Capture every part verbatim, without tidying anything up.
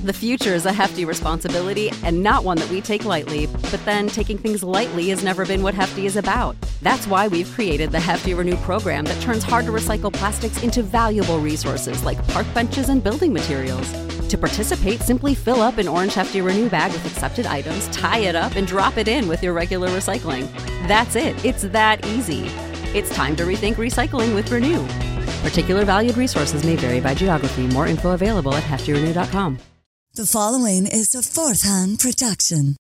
The future is a hefty responsibility and not one that we take lightly. But then taking things lightly has never been what Hefty is about. That's why we've created the Hefty Renew program that turns hard-to-recycle plastics into valuable resources like park benches and building materials. To participate, simply fill up an orange Hefty Renew bag with accepted items, tie it up, and drop it in with your regular recycling. That's it. It's that easy. It's time to rethink recycling with Renew. Particular valued resources may vary by geography. More info available at hefty renew dot com. The following is a Fourth Hand production.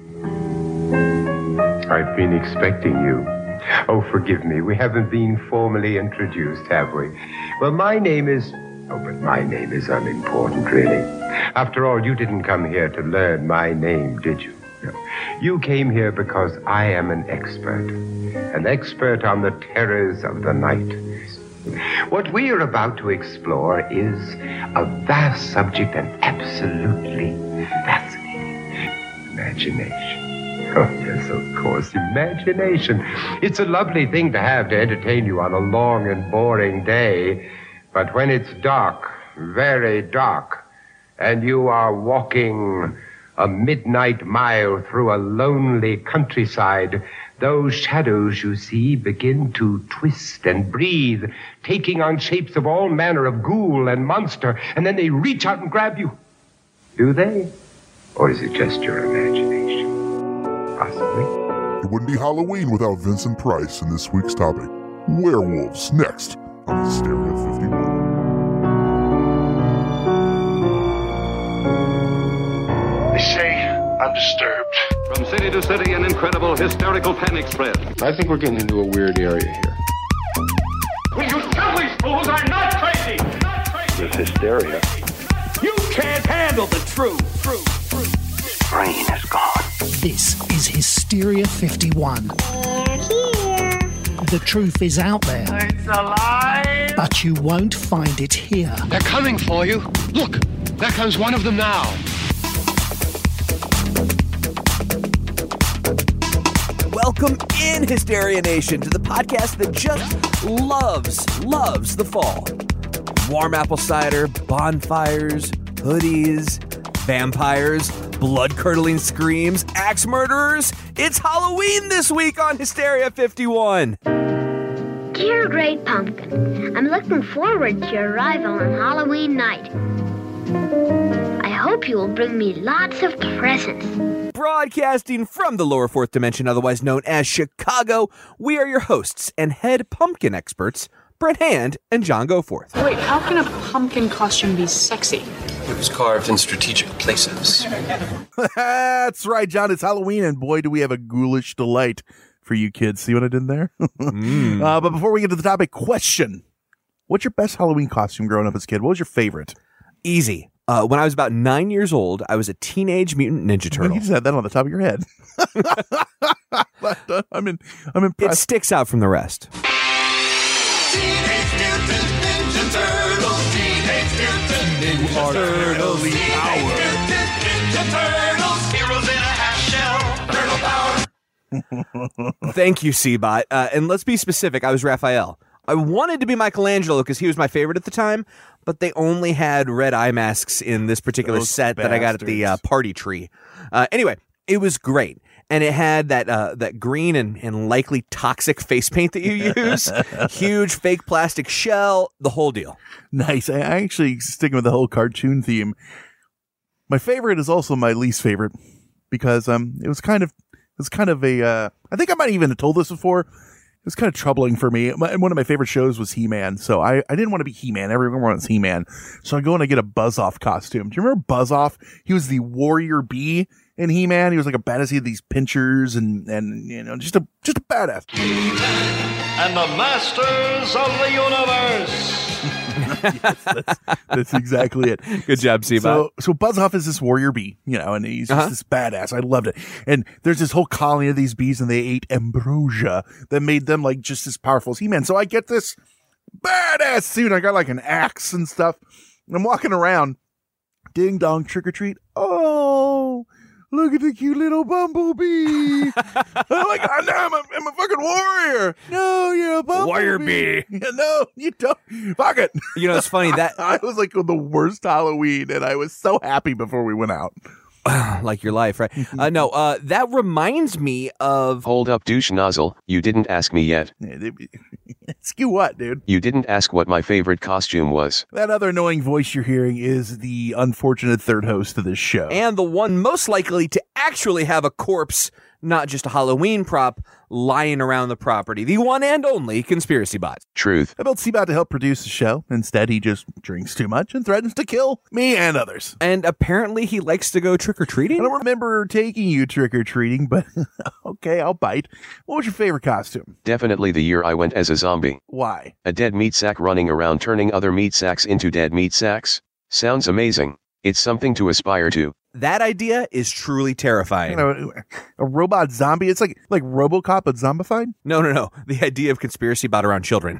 I've been expecting you. Oh, forgive me. We haven't been formally introduced, have we? Well, my name is... Oh, but my name is unimportant, really. After all, you didn't come here to learn my name, did you? No. You came here because I am an expert. An expert on the terrors of the night. What we are about to explore is a vast subject and absolutely fascinating. Imagination. Oh, yes, of course, imagination. It's a lovely thing to have to entertain you on a long and boring day. But when it's dark, very dark, and you are walking a midnight mile through a lonely countryside, those shadows you see begin to twist and breathe, taking on shapes of all manner of ghoul and monster, and then they reach out and grab you. Do they? Or is it just your imagination? Possibly. It wouldn't be Halloween without Vincent Price in this week's topic. Werewolves, next on Hysteria fifty-one. They say I'm disturbed. From city to city, an incredible hysterical panic spread. I think we're getting into a weird area here. Will you tell these fools I'm not crazy? Not crazy. This hysteria. You can't handle the truth. Truth. His brain is gone. This is Hysteria fifty-one. They're here. The truth is out there. It's alive. But you won't find it here. They're coming for you. Look, there comes one of them now. Welcome in, Hysteria Nation, to the podcast that just loves, loves the fall. Warm apple cider, bonfires, hoodies, vampires, blood-curdling screams, axe murderers. It's Halloween this week on Hysteria fifty-one. Dear Great Pumpkin, I'm looking forward to your arrival on Halloween night. I hope you will bring me lots of presents. Broadcasting from the lower fourth dimension, otherwise known as Chicago, we are your hosts and head pumpkin experts, Brett Hand and John Goforth. Wait, how can a pumpkin costume be sexy? It was carved in strategic places. That's right, John. It's Halloween, and boy, do we have a ghoulish delight for you kids. See what I did there? mm. uh, but before we get to the topic, question. What's your best Halloween costume growing up as a kid? What was your favorite? Easy. Uh, when I was about nine years old, I was a Teenage Mutant Ninja Turtle. You just had that on the top of your head. but, uh, I'm in, I'm impressed. It sticks out from the rest. Teenage Mutant Ninja Turtles. Teenage Mutant Ninja Turtles. Teenage Mutant Ninja Turtles. Heroes in a half shell. Turtle power. Thank you, Seabot. Uh, and let's be specific. I was Raphael. I wanted to be Michelangelo because he was my favorite at the time, but they only had red eye masks in this particular Those set bastards. that I got at the uh, party tree. Uh, anyway, it was great. And it had that uh, that green and, and likely toxic face paint that you use, huge fake plastic shell, the whole deal. Nice. I actually, sticking with the whole cartoon theme, my favorite is also my least favorite because um, it was kind of it was kind of a, uh, I think I might even have told this before. It was kind of troubling for me. My, one of my favorite shows was He-Man, so I, I didn't want to be He-Man. Everyone wants He-Man. So I go and I get a Buzz-Off costume. Do you remember Buzz-Off? He was the warrior bee in He-Man. He was like a badass. He had these pinchers and, and you know, just a just a badass. He-Man and the Masters of the Universe. Yes, that's, that's exactly it. Good job, Seabot. So, so Buzz-Off is this warrior bee, you know, and he's just Uh-huh. this badass. I loved it. And there's this whole colony of these bees, and they ate ambrosia that made them like just as powerful as He-Man. So I get this badass suit. I got like an axe and stuff. And I'm walking around, ding dong, trick or treat. Oh, look at the cute little bumblebee. Oh my God, no, I'm a, I'm a fucking warrior. No, you're a bumblebee. Warrior bee. No, you don't. Fuck it. You know, it's funny that I was like the worst Halloween, and I was so happy before we went out. Like your life, right? Uh, no, uh, that reminds me of... Hold up, douche nozzle. You didn't ask me yet. Ask you what, dude? You didn't ask what my favorite costume was. That other annoying voice you're hearing is the unfortunate third host of this show. And the one most likely to actually have a corpse, not just a Halloween prop, lying around the property. The one and only Conspiracy Bot. Truth. I built C-Bot to help produce the show. Instead, he just drinks too much and threatens to kill me and others. And apparently he likes to go trick-or-treating? I don't remember taking you trick-or-treating, but okay, I'll bite. What was your favorite costume? Definitely the year I went as a zombie. Why? A dead meat sack running around turning other meat sacks into dead meat sacks? Sounds amazing. It's something to aspire to. That idea is truly terrifying. You know, a robot zombie. It's like like RoboCop but zombified. No, no, no. The idea of Conspiracy Bot around children.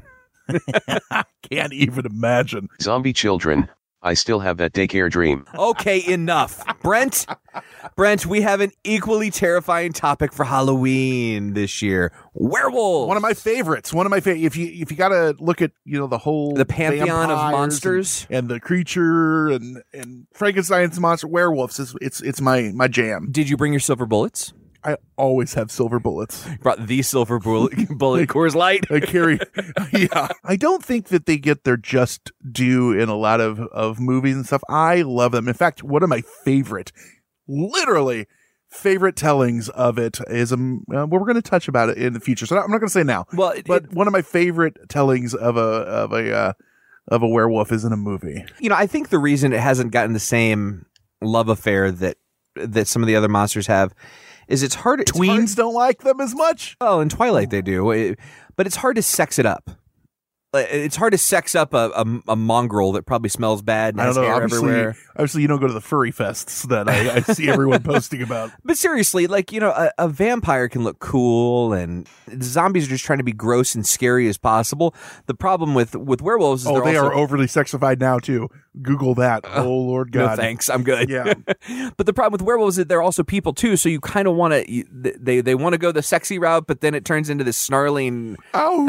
I can't even imagine. Zombie children. I still have that daycare dream. Okay, enough. Brent, Brent, we have an equally terrifying topic for Halloween this year. Werewolves. One of my favorites. One of my favorite. If you if you got to look at, you know, the whole the pantheon of monsters and, and the creature and and Frankenstein's monster, werewolves is it's it's my my jam. Did you bring your silver bullets? I always have silver bullets. Brought the silver bullet, bullet Coors Light. I carry. Yeah. I don't think that they get their just due in a lot of, of movies and stuff. I love them. In fact, one of my favorite, literally favorite tellings of it is, um, uh, well, we're going to touch about it in the future. So I'm not going to say now. Well, it, but it, one of my favorite tellings of a, of a, uh, of a werewolf is in a movie. You know, I think the reason it hasn't gotten the same love affair that, that some of the other monsters have is it's hard. It's Tweens hard. don't like them as much. Oh, in Twilight they do, it, but it's hard to sex it up. It's hard to sex up a, a, a mongrel that probably smells bad and I don't has know. hair Obviously, everywhere. obviously, you don't go to the furry fests that I, I see everyone posting about. But seriously, like, you know, a, a vampire can look cool, and the zombies are just trying to be gross and scary as possible. The problem with, with werewolves is oh, they're they also, are overly sexified now too. Google that. Uh, oh Lord God. No thanks, I'm good. Yeah. But the problem with werewolves is that they're also people too, so you kind of want to they they want to go the sexy route, but then it turns into this snarling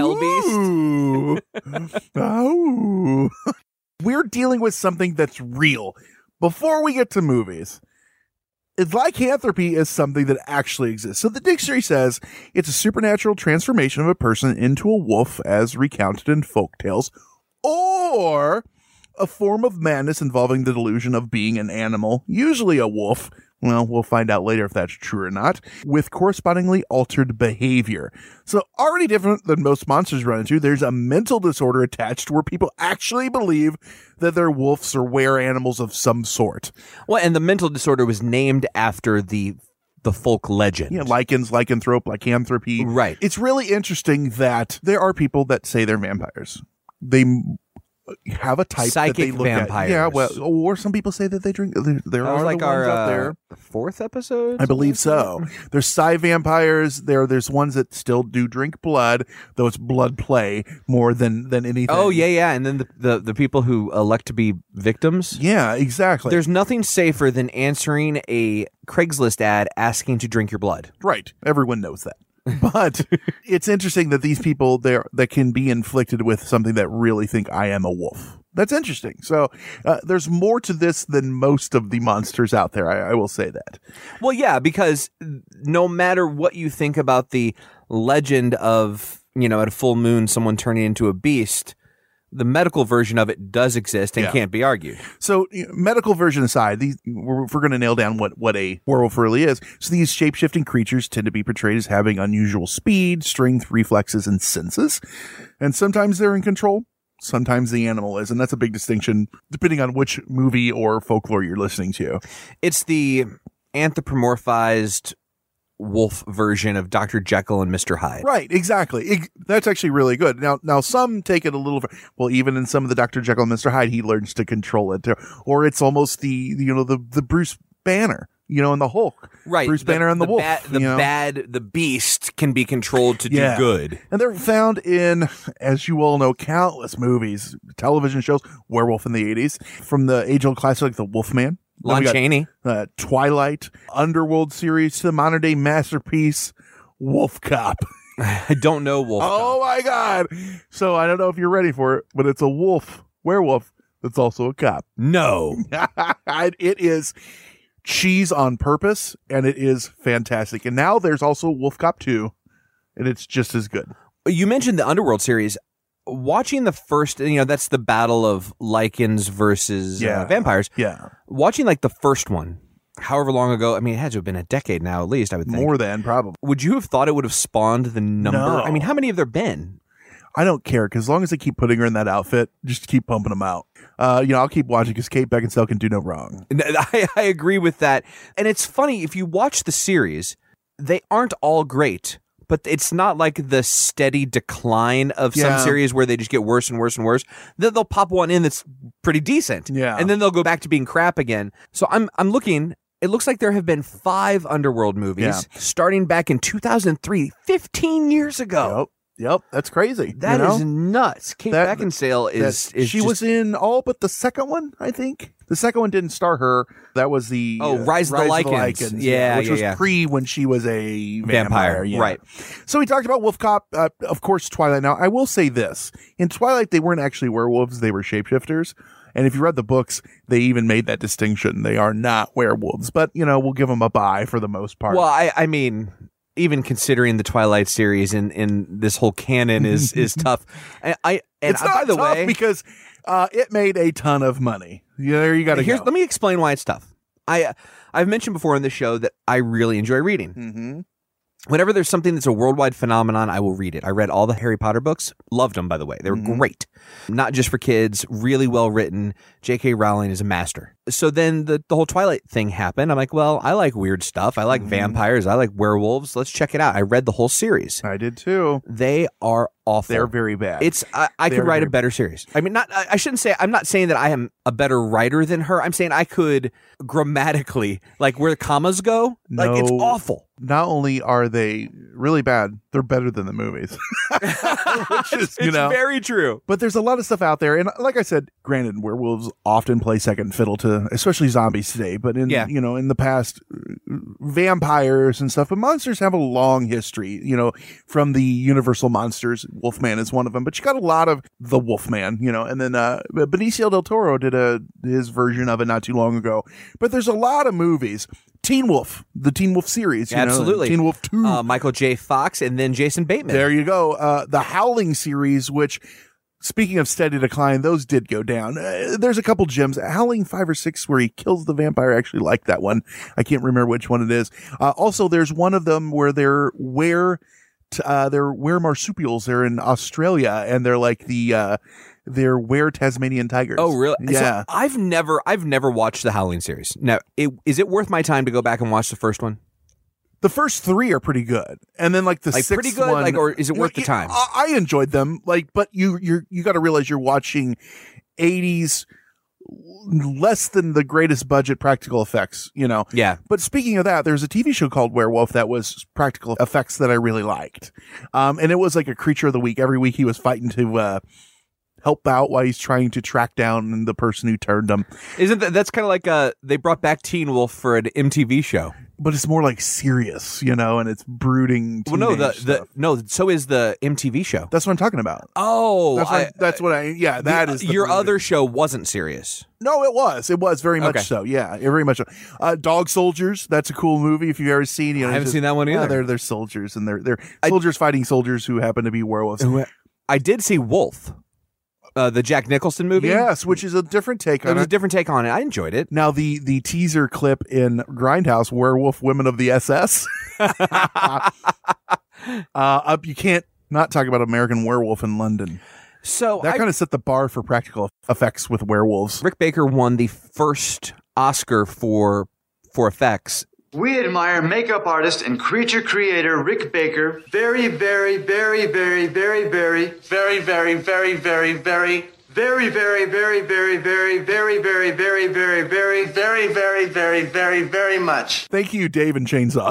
hell beast. Oh. We're dealing with something that's real. Before we get to movies, lycanthropy is something that actually exists. So the dictionary says it's a supernatural transformation of a person into a wolf as recounted in folktales, or a form of madness involving the delusion of being an animal, usually a wolf. Well, we'll find out later if that's true or not, with correspondingly altered behavior. So already different than most monsters run into, there's a mental disorder attached where people actually believe that they're wolves or were animals of some sort. Well, and the mental disorder was named after the the folk legend. Yeah, lichens, lycanthrope, lycanthropy. Right. It's really interesting that there are people that say they're vampires. They have a type Psychic that they look vampires. at. Yeah, well, or some people say that they drink. There, there that are was like the our ones uh, out there. fourth episode, I believe so. There's Psy vampires. There, there's ones that still do drink blood, though it's blood play more than than anything. Oh yeah, yeah. And then the, the the people who elect to be victims. Yeah, exactly. There's nothing safer than answering a Craigslist ad asking to drink your blood. Right. Everyone knows that. But it's interesting that these people there that can be inflicted with something that really think I am a wolf. That's interesting. So uh, there's more to this than most of the monsters out there. I, I will say that. Well, yeah, because no matter what you think about the legend of, you know, at a full moon, someone turning into a beast, the medical version of it does exist and Yeah. can't be argued. So, you know, medical version aside, these we're, we're going to nail down what, what a werewolf really is. So these shape-shifting creatures tend to be portrayed as having unusual speed, strength, reflexes, and senses. And sometimes they're in control. Sometimes the animal is. And that's a big distinction depending on which movie or folklore you're listening to. It's the anthropomorphized wolf version of Doctor Jekyll and Mister Hyde. Right, exactly. It, that's actually really good. Now, now some take it a little. Well, even in some of the Doctor Jekyll and Mister Hyde, he learns to control it, or it's almost the you know the the Bruce Banner, you know, in the Hulk, right? Bruce the, Banner and the, the wolf. Bad, the you know? bad, the beast can be controlled to Yeah. do good, and they're found in, as you all know, countless movies, television shows. Werewolf in the eighties, from the age-old classic like The Wolfman. Lon Chaney. Uh, Twilight, Underworld series, the modern day masterpiece, Wolf Cop. I don't know Wolf Cop. Oh my God. So I don't know if you're ready for it, but it's a wolf, werewolf, that's also a cop. No. It is cheese on purpose, and it is fantastic. And now there's also Wolf Cop two, and it's just as good. You mentioned the Underworld series. Watching the first, you know, that's the battle of Lycans versus Yeah. uh, vampires. Yeah. Watching like the first one, however long ago, I mean, it had to have been a decade now at least, I would think. More than, probably. Would you have thought it would have spawned the number? No. I mean, how many have there been? I don't care, because as long as they keep putting her in that outfit, just keep pumping them out. Uh, you know, I'll keep watching, because Kate Beckinsale can do no wrong. I, I agree with that. And it's funny, if you watch the series, they aren't all great, but it's not like the steady decline of Yeah. some series where they just get worse and worse and worse. Then they'll pop one in that's pretty decent. Yeah. And then they'll go back to being crap again. So I'm I'm looking, it looks like there have been five Underworld movies Yeah. starting back in two thousand three, fifteen years ago. Yep. Yep, that's crazy. That you know? is nuts. Kate That- Beckinsale is, that- is she just- was in all but the second one, I think. The second one didn't star her. That was the Oh, uh, Rise of the Lycans. Yeah, which yeah, was yeah. pre when she was a vampire. Vampire, yeah. right. So we talked about Wolf Cop, uh, of course, Twilight. Now, I will say this: in Twilight, they weren't actually werewolves; they were shapeshifters. And if you read the books, they even made that distinction. They are not werewolves, but you know, we'll give them a bye for the most part. Well, I, I mean, even considering the Twilight series and in this whole canon is is tough. And I and it's I, not by the tough way, because uh, it made a ton of money. Yeah, there you got to here's go. let me explain why it's tough. I I've mentioned before on the show that I really enjoy reading. Mm-hmm. Whenever there's something that's a worldwide phenomenon, I will read it. I read all the Harry Potter books. Loved them, by the way. They were Mhm. great. Not just for kids, really well written. J K. Rowling is a master. So then the, the whole Twilight thing happened. I'm like, well, I like weird stuff. I like Mhm. vampires. I like werewolves. Let's check it out. I read the whole series. I did too. They are awful. They're very bad. It's I, I They're could write very a better series. I mean, not I, I shouldn't say I'm not saying that I am a better writer than her. I'm saying I could grammatically, like where the commas go, like it's No. awful. Not only are they really bad, they're better than the movies. Which is, you It's know, very true. But there's a lot of stuff out there, and like I said, granted, werewolves often play second fiddle to, especially zombies today. But in Yeah. you know, in the past, uh, vampires and stuff. But monsters have a long history. You know, from the Universal monsters, Wolfman is one of them. But you got a lot of the Wolfman. You know, and then uh, Benicio del Toro did a his version of it not too long ago. But there's a lot of movies. Teen Wolf, the Teen Wolf series, you know, Absolutely. Teen Wolf two. Uh, Michael J. Fox and then Jason Bateman. There you go. Uh, the Howling series, which, speaking of steady decline, those did go down. Uh, there's a couple gems. Howling five or six where he kills the vampire. I actually like that one. I can't remember which one it is. Uh, also, there's one of them where they're where t- uh, they're where marsupials. They're in Australia, and they're like the uh, they're where Tasmanian tigers. Oh, really? Yeah. So I've never, I've never watched the Howling series. Now, it, is it worth my time to go back and watch the first one? The first three are pretty good, and then like the Like, sixth pretty good? one, Like, or is it you worth know, the time? I, I enjoyed them, like, but you you you got to realize you're watching eighties less than the greatest budget practical effects, you know. Yeah. But speaking of that, there's a T V show called Werewolf that was practical effects that I really liked, um, and it was like a creature of the week. Every week he was fighting to uh, help out while he's trying to track down the person who turned him. Isn't that, that's kind of like uh they brought back Teen Wolf for an M T V show. But it's more like serious, you know, and it's brooding. Well, no, the, teenage the stuff. no, so is the M T V show. That's what I'm talking about. Oh, That's what I, I- that's what I yeah, that the- is the your brooding. other show wasn't serious. No, it was. It was very much Okay. so. Yeah, very much so. Uh, Dog Soldiers, that's a cool movie if you've ever seen. You know, I haven't it's seen that one yeah, either. they're they're soldiers and they're they're soldiers fighting soldiers who happen to be werewolves. I did see Wolf, uh, the Jack Nicholson movie. Yes, which is a different take It on was a it. different take on it. I enjoyed it. Now the the teaser clip in Grindhouse, Werewolf Women of the S S. uh, up, you can't not talk about American Werewolf in London. So That I- kind of set the bar for practical effects with werewolves. Rick Baker won the first Oscar for for effects. We admire makeup artist and creature creator Rick Baker very, very, very, very, very, very, very, very, very, very, very, very, very, very, very, very, very, very, very, very, very, very, very, very, very, very much. Thank you, Dave and Chainsaw.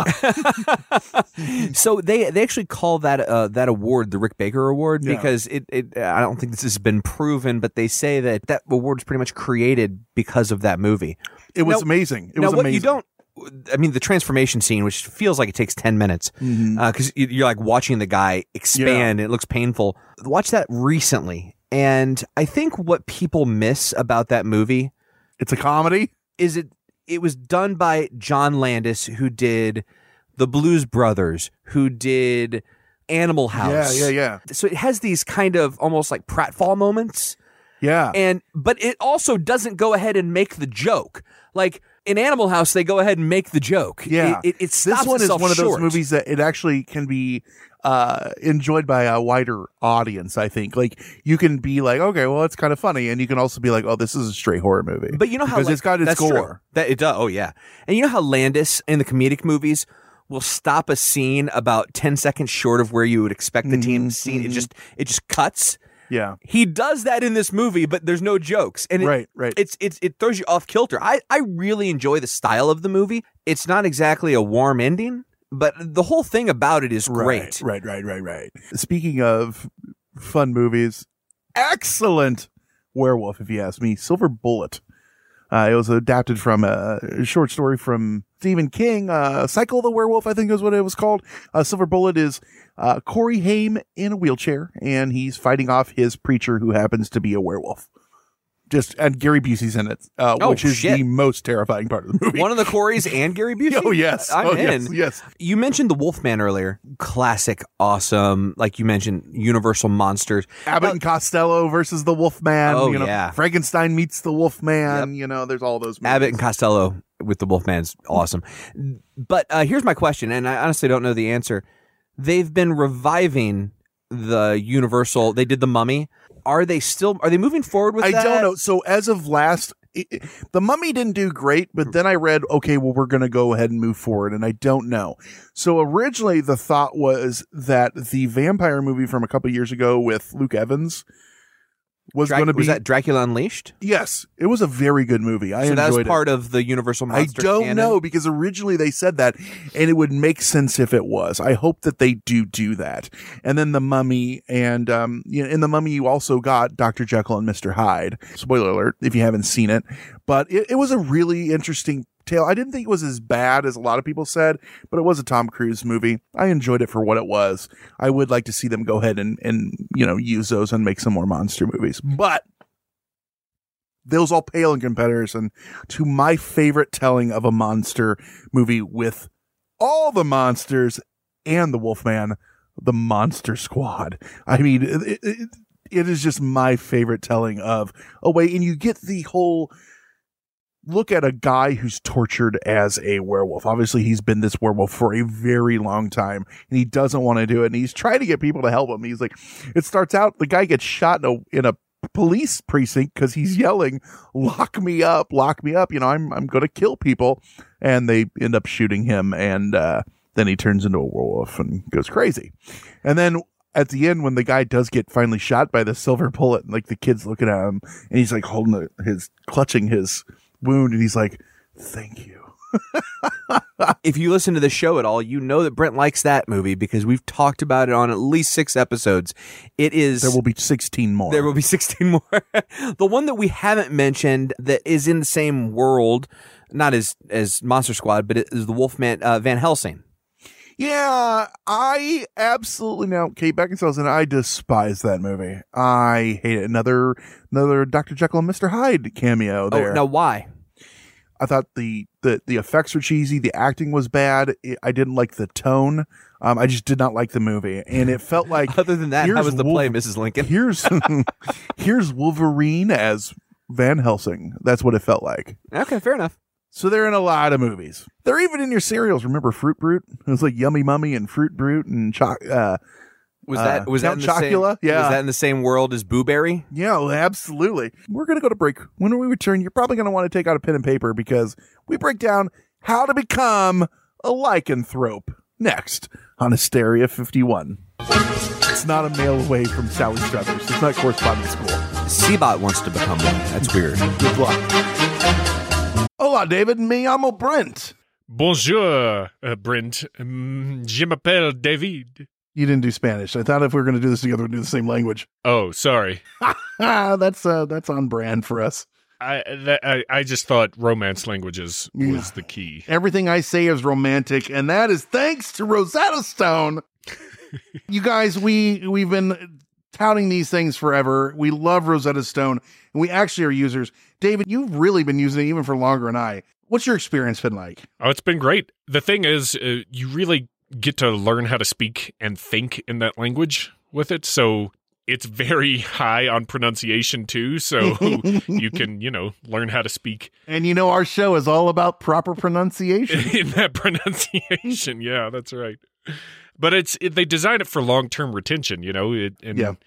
So they they actually call that uh, that award the Rick Baker Award Yeah. because it, it I don't think this has been proven, but they say that that award was pretty much created because of that movie. It was Now- amazing. It now, was what amazing. you don't. I mean, the transformation scene, which feels like it takes ten minutes, because Mhm. uh, you're like watching the guy expand. And it looks painful. Watch that recently, and I think what people miss about that movie, it's a comedy, is it? It was done by John Landis, who did the Blues Brothers, who did Animal House. Yeah, yeah, yeah. So it has these kind of almost like pratfall moments. Yeah. And but it also doesn't go ahead and make the joke. Like in Animal House, they go ahead and make the joke. Yeah. It, it, it stops this one is itself one of those short. movies that it actually can be uh, enjoyed by a wider audience, I think. Like, you can be like, okay, well, it's kind of funny. And you can also be like, oh, this is a straight horror movie. But you know how because like, it's got its that's gore. true. That it does. Oh yeah. And you know how Landis in the comedic movies will stop a scene about ten seconds short of where you would expect the team scene. It just it just cuts. Yeah. He does that in this movie, but there's no jokes. And it, Right, right. It's it's it throws you off kilter. I, I really enjoy the style of the movie. It's not exactly a warm ending, but the whole thing about it is great. Right, right, right, right, right. Speaking of fun movies, excellent werewolf, if you ask me. Silver Bullet. Uh, it was adapted from a short story from Stephen King, uh, Cycle of the Werewolf, I think is what it was called. Uh, Silver Bullet is uh, Corey Haim in a wheelchair, and he's fighting off his preacher who happens to be a werewolf. Just and Gary Busey's in it, uh, Oh, which is shit. the most terrifying part of the movie. One of the Corys and Gary Busey? Oh, yes. I'm Oh, in. yes, yes. You mentioned the Wolfman earlier. Classic, awesome. Like you mentioned, Universal Monsters. Abbott and Costello versus the Wolfman. Oh, you know, yeah. Frankenstein meets the Wolfman. You know, there's all those movies. Abbott and Costello with the Wolfman's awesome. But uh, here's my question, and I honestly don't know the answer. They've been reviving the Universal. They did The Mummy. Are they still? Are they moving forward with I that? don't know. So as of last, it, it- the Mummy didn't do great, but then I read, okay, well, we're going to go ahead and move forward, and I don't know. So originally, the thought was that the vampire movie from a couple years ago with Luke Evans was Drac- going to be was that Dracula Unleashed? Yes, it was a very good movie. I so enjoyed that was it. part of the Universal Monster I don't canon? know because originally they said that, and it would make sense if it was. I hope that they do do that. And then the Mummy, and um, you know, in the Mummy you also got Doctor Jekyll and Mister Hyde. Spoiler alert if you haven't seen it, but it, it was a really interesting tale. I didn't think it was as bad as a lot of people said, but it was a Tom Cruise movie. I enjoyed it for what it was. I would like to see them go ahead and and you know use those and make some more monster movies, but those all pale in comparison to my favorite telling of a monster movie with all the monsters and the Wolfman, the Monster Squad. I mean, it, it, it is just my favorite telling of a way, and you get the whole look at a guy who's tortured as a werewolf. Obviously, he's been this werewolf for a very long time, and he doesn't want to do it, and he's trying to get people to help him. He's like, it starts out, the guy gets shot in a, in a police precinct because he's yelling, lock me up, lock me up, you know, i'm i'm gonna kill people, and they end up shooting him, and uh then he turns into a werewolf and goes crazy. And then at the end, when the guy does get finally shot by the silver bullet, and like the kid's looking at him, and he's like holding the, his clutching his wound, and he's like, thank you. If you listen to the show at all, you know that Brent likes that movie because we've talked about it on at least six episodes. It is. There will be sixteen more. There will be sixteen more. The one that we haven't mentioned that is in the same world, not as as Monster Squad, but it is the Wolfman, uh, Van Helsing. Yeah, I absolutely now Kate Beckinsale's in it. I despise that movie. I hate it. Another another Doctor Jekyll and Mister Hyde cameo there. Oh, now why? I thought the, the, the effects were cheesy. The acting was bad. It, I didn't like the tone. Um, I just did not like the movie. And it felt like... Other than that, how was the Wolf- play, Missus Lincoln? Here's, here's Wolverine as Van Helsing. That's what it felt like. Okay, fair enough. So they're in a lot of movies. They're even in your cereals. Remember Fruit Brute? It was like Yummy Mummy and Fruit Brute and Choc... Uh, Was that uh, was that in Count the Chocula? same, Yeah. Was that in the same world as Boo Berry? Yeah, well, absolutely. We're going to go to break. When we return, you're probably going to want to take out a pen and paper because we break down how to become a lycanthrope next on Hysteria fifty-one. It's not a mail away from Sally Struthers. It's not correspondence school. Seabot wants to become one. That's weird. Good luck. Hola, David. Me llamo Brent. Bonjour, uh, Brent. Um, je m'appelle David. You didn't do Spanish. I thought if we were going to do this together, we'd do the same language. Oh, sorry. that's uh, that's on brand for us. I, that, I I just thought romance languages was yeah. the key. Everything I say is romantic, and that is thanks to Rosetta Stone. You guys, we we've been touting these things forever. We love Rosetta Stone, and we actually are users. David, you've really been using it even for longer than I. What's your experience been like? Oh, it's been great. The thing is, uh, you really get to learn how to speak and think in that language with it. So it's very high on pronunciation too. So you can, you know, learn how to speak. And you know, our show is all about proper pronunciation. In that pronunciation. Yeah, that's right. But it's it, they design it for long-term retention, you know, it, and yeah.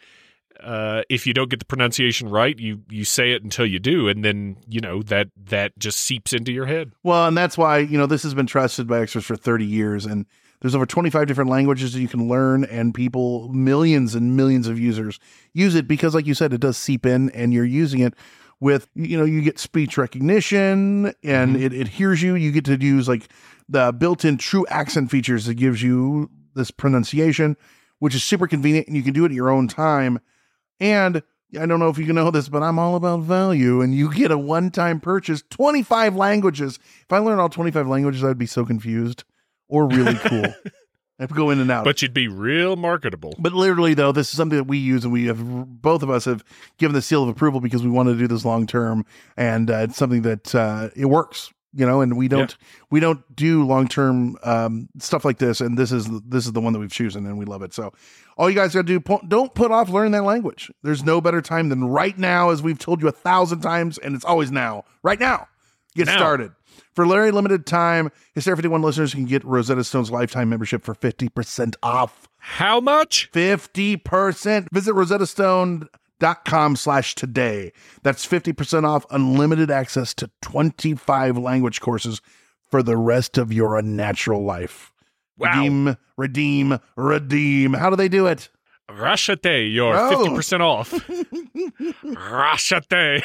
uh, if you don't get the pronunciation right, you you say it until you do, and then, you know, that that just seeps into your head. Well, and that's why, you know, this has been trusted by experts for thirty years, and there's over twenty-five different languages that you can learn, and people, millions and millions of users use it because, like you said, it does seep in, and you're using it with, you know, you get speech recognition, and mm-hmm. it, it hears you. You get to use like the built-in true accent features that gives you this pronunciation, which is super convenient, and you can do it at your own time. And I don't know if you know this, but I'm all about value, and you get a one-time purchase, twenty-five languages. If I learned all twenty-five languages, I'd be so confused. Or really cool. I have to go in and out. But you'd be real marketable. But literally, though, this is something that we use, and we have, both of us have given the seal of approval because we want to do this long term, and uh, it's something that uh, it works, you know. And we don't yeah. we don't do long term um, stuff like this, and this is this is the one that we've chosen, and we love it. So, all you guys got to do, don't put off learning that language. There's no better time than right now, as we've told you a thousand times, and it's always now. Right now, get now. started. For a very limited time, Hysteria fifty-one listeners can get Rosetta Stone's lifetime membership for fifty percent off. How much? fifty percent. Visit rosettastone.com slash today. That's fifty percent off unlimited access to twenty-five language courses for the rest of your unnatural life. Wow. Redeem, redeem, redeem. How do they do it? Rashate, you're oh. fifty percent off. Rashate.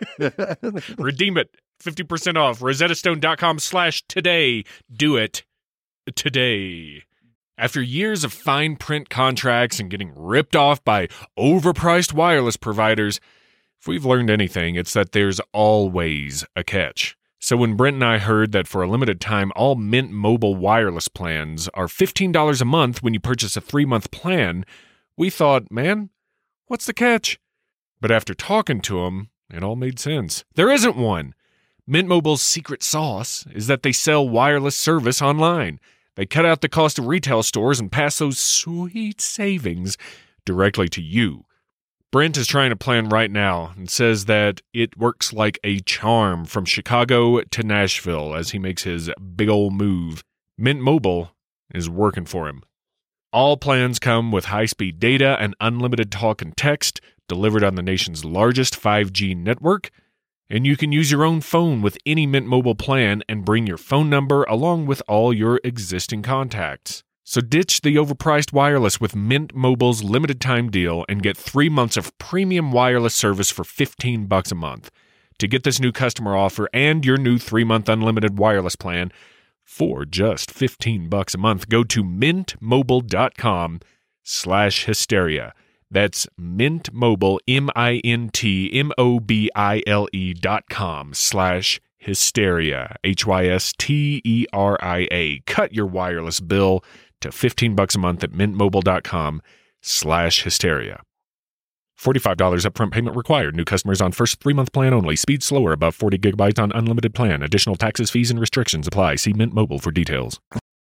Redeem it. fifty percent off. rosettastone.com slash today. Do it today. After years of fine print contracts and getting ripped off by overpriced wireless providers, if we've learned anything, it's that there's always a catch. So when Brent and I heard that for a limited time, all Mint Mobile wireless plans are fifteen dollars a month when you purchase a three-month plan, we thought, man, what's the catch? But after talking to him, it all made sense. There isn't one. Mint Mobile's secret sauce is that they sell wireless service online. They cut out the cost of retail stores and pass those sweet savings directly to you. Brent is trying a plan right now and says that it works like a charm from Chicago to Nashville as he makes his big ol' move. Mint Mobile is working for him. All plans come with high-speed data and unlimited talk and text delivered on the nation's largest five G network. And you can use your own phone with any Mint Mobile plan and bring your phone number along with all your existing contacts. So ditch the overpriced wireless with Mint Mobile's limited time deal and get three months of premium wireless service for fifteen bucks a month. To get this new customer offer and your new three-month unlimited wireless plan for just fifteen bucks a month, go to mintmobile.com slash hysteria. That's Mint Mobile, M I N T M O B I L E dot com slash hysteria, H Y S T E R I A. Cut your wireless bill to fifteen bucks a month at mintmobile.com slash hysteria. forty-five dollars upfront payment required. New customers on first three-month plan only. Speed slower above forty gigabytes on unlimited plan. Additional taxes, fees, and restrictions apply. See Mint Mobile for details.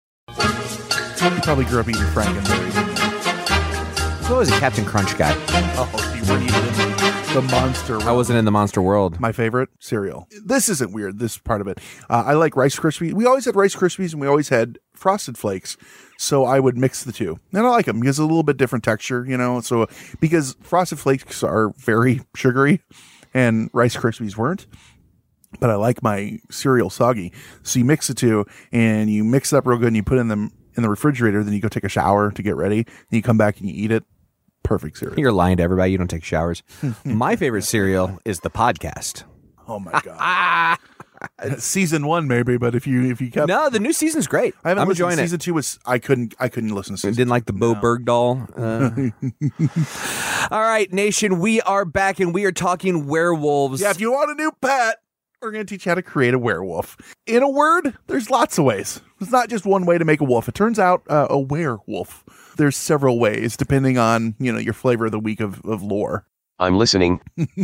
You probably grew up eating Frankenberry. I was a Captain Crunch guy. Oh, you weren't even in the, the Monster world. I wasn't in the Monster world. My favorite cereal. This isn't weird, this part of it. Uh, I like Rice Krispies. We always had Rice Krispies, and we always had Frosted Flakes. So I would mix the two. And I like them because it's a little bit different texture, you know. So because Frosted Flakes are very sugary, and Rice Krispies weren't. But I like my cereal soggy. So you mix the two, and you mix it up real good, and you put it in them in the refrigerator. Then you go take a shower to get ready. Then you come back and you eat it. perfect cereal. You're lying to everybody. You don't take showers. My favorite cereal is the podcast. Oh my god! Season one, maybe, but if you if you kept no, the new season's great. I haven't I'm listened. enjoying Season it. two was I couldn't I couldn't listen to. Season Didn't like the Bo no. Bergdahl. Uh... All right, nation, we are back and we are talking werewolves. Yeah, if you want a new pet, we're going to teach you how to create a werewolf. In a word, there's lots of ways. There's not just one way to make a wolf. It turns out uh, a werewolf. There's several ways depending on, you know, your flavor of the week of, of lore. I'm listening.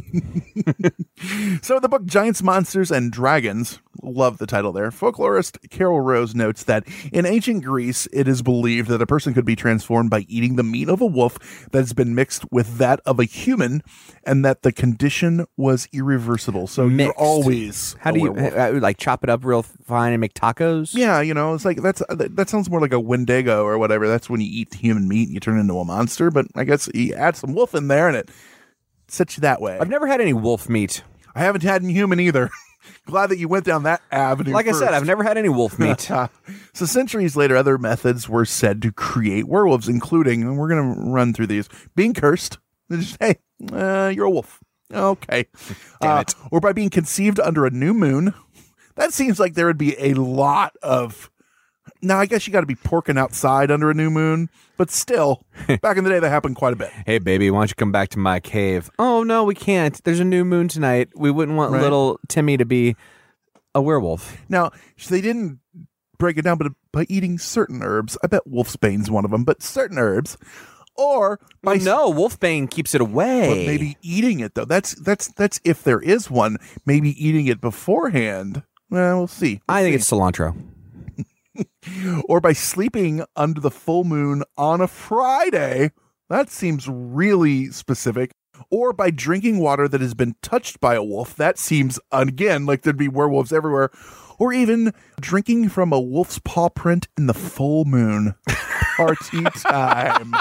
So in the book Giants, Monsters, and Dragons, love the title there, folklorist Carol Rose notes that in ancient Greece, it is believed that a person could be transformed by eating the meat of a wolf that has been mixed with that of a human, and that the condition was irreversible. So Mixed. you're always How do you uh, like chop it up real fine and make tacos? Yeah, you know, it's like that's that sounds more like a Wendigo or whatever. That's when you eat human meat and you turn into a monster. But I guess you add some wolf in there and it sets you that way. I've never had any wolf meat. I haven't had any human either. Glad that you went down that avenue. Like first. I said, I've never had any wolf meat. So centuries later, other methods were said to create werewolves, including, and we're going to run through these, being cursed. Just, hey, uh, you're a wolf. Okay. Damn Uh, it. or by being conceived under a new moon. That seems like there would be a lot of... Now, I guess you got to be porking outside under a new moon, but still, back in the day, that happened quite a bit. Hey, baby, why don't you come back to my cave? Oh, no, we can't. There's a new moon tonight. We wouldn't want Right. little Timmy to be a werewolf. Now, they didn't break it down, but by eating certain herbs, I bet wolfsbane's one of them, but certain herbs, or by Well, no, wolfbane keeps it away. But maybe eating it though. That's that's that's if there is one. Maybe eating it beforehand. Well, we'll see. We'll I think see. it's cilantro. Or by sleeping under the full moon on a Friday. That seems really specific. Or by drinking water that has been touched by a wolf. That seems, again, like there'd be werewolves everywhere. Or even drinking from a wolf's paw print in the full moon. Party time.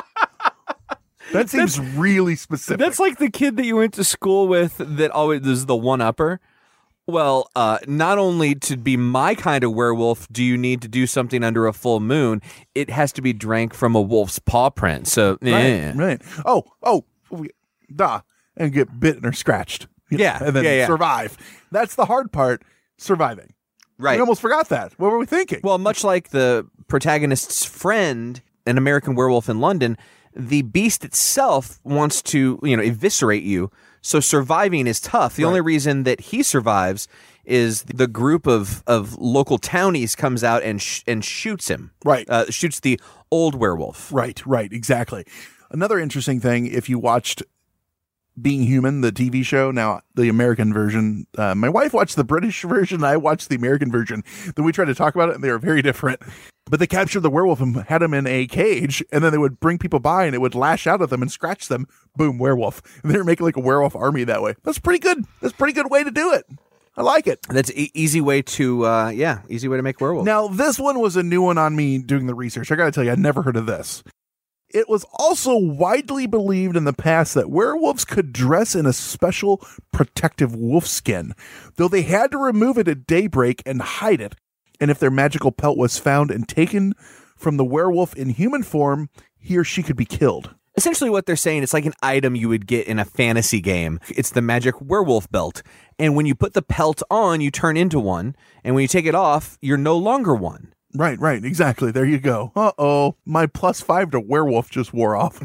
That seems That's- really specific. That's like the kid that you went to school with that always is the one-upper. Well, uh, not only to be my kind of werewolf do you need to do something under a full moon, it has to be drank from a wolf's paw print. So, eh. Right, right. Oh, oh, we, duh, and get bitten or scratched. Yeah, and then yeah, yeah. survive. That's the hard part, surviving. Right. We almost forgot that. What were we thinking? Well, much like the protagonist's friend, an American Werewolf in London, the beast itself wants to, you know, eviscerate you. So surviving is tough. The Right. only reason that he survives is the group of, of local townies comes out and sh- and shoots him. Right. Uh, shoots the old werewolf. Right, right, exactly. Another interesting thing, if you watched Being Human, the T V show, now the American version, uh, my wife watched the British version, I watched the American version. Then we tried to talk about it, and they were very different. But they captured the werewolf and had him in a cage, and then they would bring people by, and it would lash out at them and scratch them. Boom, werewolf. And they were making like a werewolf army that way. That's pretty good. That's a pretty good way to do it. I like it. That's e- easy way to, uh, yeah, easy way to make werewolf. Now, this one was a new one on me doing the research. I got to tell you, I'd never heard of this. It was also widely believed in the past that werewolves could dress in a special protective wolf skin, though they had to remove it at daybreak and hide it. And if their magical pelt was found and taken from the werewolf in human form, he or she could be killed. Essentially what they're saying, it's like an item you would get in a fantasy game. It's the magic werewolf belt. And when you put the pelt on, you turn into one. And when you take it off, you're no longer one. Right, right, exactly. There you go. Uh-oh, my plus five to werewolf just wore off.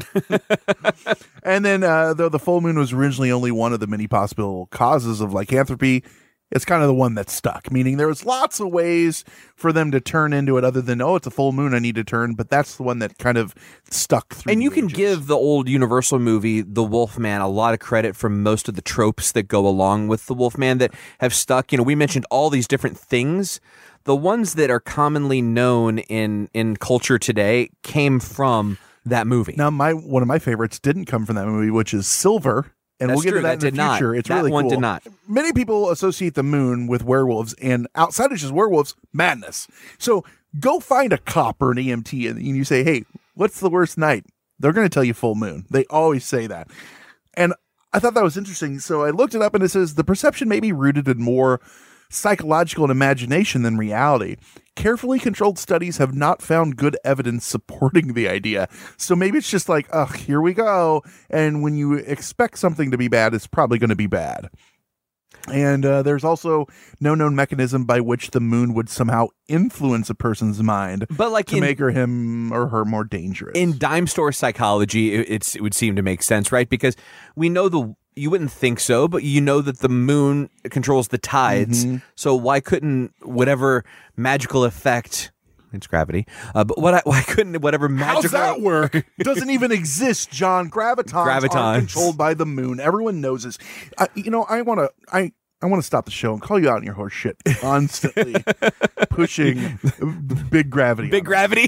And then, uh, though the full moon was originally only one of the many possible causes of lycanthropy, it's kind of the one that stuck, meaning there was lots of ways for them to turn into it other than, oh, it's a full moon, I need to turn, but that's the one that kind of stuck through. And you the can ages. give the old Universal movie, The Wolfman, a lot of credit for most of the tropes that go along with The Wolfman that have stuck. You know, we mentioned all these different things. The ones that are commonly known in, in culture today came from that movie. Now, my one of my favorites didn't come from that movie, which is Silver. And That's we'll get true. to that, That in the did not. future. It's That really one cool. did not. Many people associate the moon with werewolves, and outside of just werewolves, madness. So go find a cop or an E M T, and you say, hey, what's the worst night? They're going to tell you full moon. They always say that. And I thought that was interesting. So I looked it up, and it says the perception may be rooted in more psychological and imagination than reality. Carefully controlled studies have not found good evidence supporting the idea. So maybe it's just like, ugh, here we go. And when you expect something to be bad, it's probably going to be bad. And uh, there's also no known mechanism by which the moon would somehow influence a person's mind, but like to in, make her him or her more dangerous. In dime store psychology, it, it's, it would seem to make sense, right? Because we know the you wouldn't think so, but you know that the moon controls the tides. Mm-hmm. So why couldn't whatever magical effect? It's gravity. Uh, but what? Why couldn't whatever magical? How's that work? It doesn't even exist, John. Gravitons, Gravitons are controlled by the moon. Everyone knows this. Uh, you know, I want to. I. I want to stop the show and call you out on your horse shit constantly pushing big gravity. Big gravity.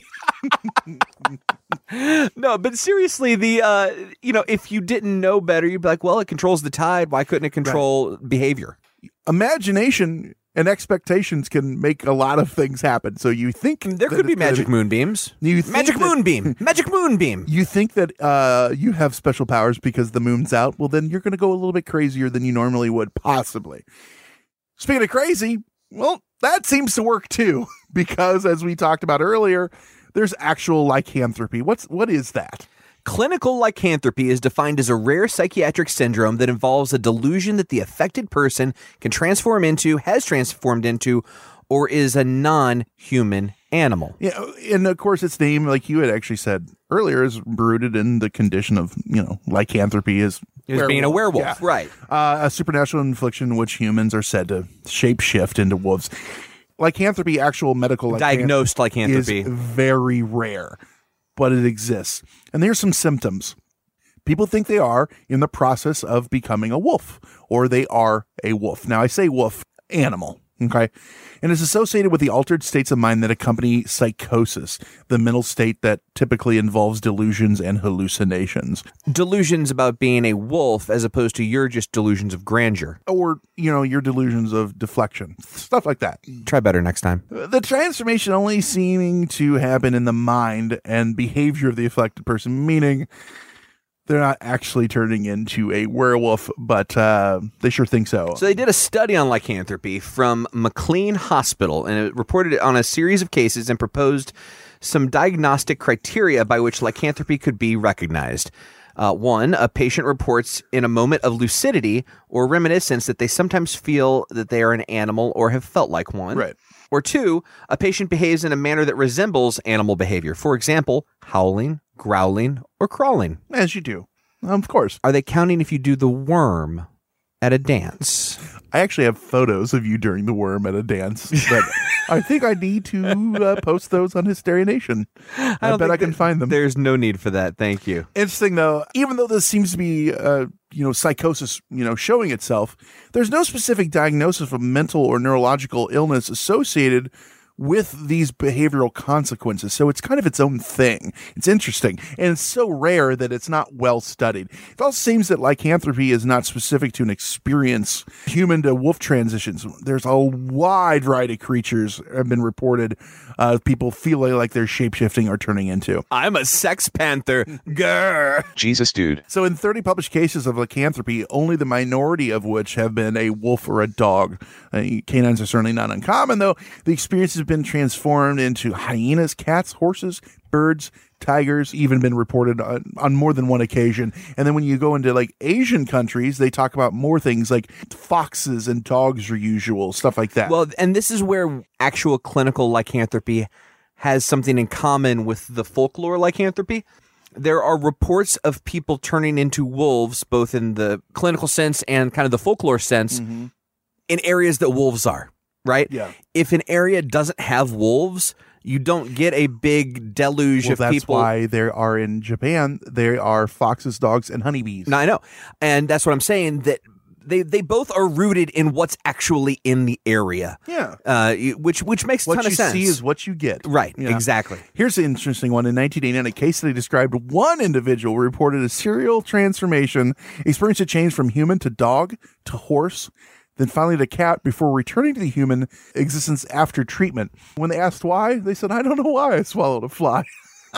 No, but seriously, the uh, you know, if you didn't know better, you'd be like, well, it controls the tide. Why couldn't it control right. behavior? Imagination and expectations can make a lot of things happen. So you think there could be magic be, moonbeams. You magic that, moonbeam. Magic moonbeam. You think that uh, you have special powers because the moon's out? Well, then you're going to go a little bit crazier than you normally would, possibly. Speaking of crazy, well, that seems to work too, because as we talked about earlier, there's actual lycanthropy. What's what is that? Clinical lycanthropy is defined as a rare psychiatric syndrome that involves a delusion that the affected person can transform into, has transformed into, or is a non-human animal. Yeah, and of course its name, like you had actually said earlier, is rooted in the condition of, you know, lycanthropy is Is being a werewolf, yeah. right. Uh, a supernatural infliction in which humans are said to shapeshift into wolves. Lycanthropy, actual medical lycanthropy, diagnosed lycanthropy, is very rare, but it exists. And there's some symptoms. People think they are in the process of becoming a wolf, or they are a wolf. Now, I say wolf, animal, okay? And it's associated with the altered states of mind that accompany psychosis, the mental state that typically involves delusions and hallucinations. Delusions about being a wolf as opposed to your just delusions of grandeur. Or, you know, your delusions of deflection, stuff like that. Try better next time. The transformation only seeming to happen in the mind and behavior of the affected person, meaning they're not actually turning into a werewolf, but uh, they sure think so. So they did a study on lycanthropy from McLean Hospital, and it reported on a series of cases and proposed some diagnostic criteria by which lycanthropy could be recognized. Uh, one, a patient reports in a moment of lucidity or reminiscence that they sometimes feel that they are an animal or have felt like one. Right. Or two, a patient behaves in a manner that resembles animal behavior. For example, howling, growling, or crawling. As you do. Of course. Are they counting if you do the worm at a dance? I actually have photos of you during the worm at a dance, but I think I need to uh, post those on Hysteria Nation. I, I bet I can find them. There's no need for that. Thank you. Interesting, though, even though this seems to be, uh, you know, psychosis, you know, showing itself, there's no specific diagnosis of mental or neurological illness associated with these behavioral consequences. So it's kind of its own thing. It's interesting. And it's so rare that it's not well studied. It also seems that lycanthropy is not specific to an experience, human to wolf transitions. There's a wide variety of creatures have been reported. Uh, people feeling like they're shapeshifting or turning into. I'm a sex panther. Grr. Jesus, dude. So in thirty published cases of lycanthropy, only the minority of which have been a wolf or a dog. Uh, canines are certainly not uncommon, though. The experiences have been transformed into hyenas, cats, horses, birds, tigers, even been reported on, on more than one occasion. And then when you go into like Asian countries, they talk about more things like foxes and dogs are usual, stuff like that. Well, and this is where actual clinical lycanthropy has something in common with the folklore lycanthropy. There are reports of people turning into wolves, both in the clinical sense and kind of the folklore sense, mm-hmm. in areas that wolves are. Right? Yeah. If an area doesn't have wolves, you don't get a big deluge well, of that's people. That's why there are in Japan, there are foxes, dogs, and honeybees. No, I know. And that's what I'm saying, that they, they both are rooted in what's actually in the area. Yeah. Uh, which which makes a what ton of sense. What you see is what you get. Right. You know? Exactly. Exactly. Here's an interesting one. In nineteen eighty-nine, a case study described one individual reported a serial transformation, experienced a change from human to dog to horse, then finally to cat before returning to the human existence after treatment. When they asked why, they said, I don't know why I swallowed a fly.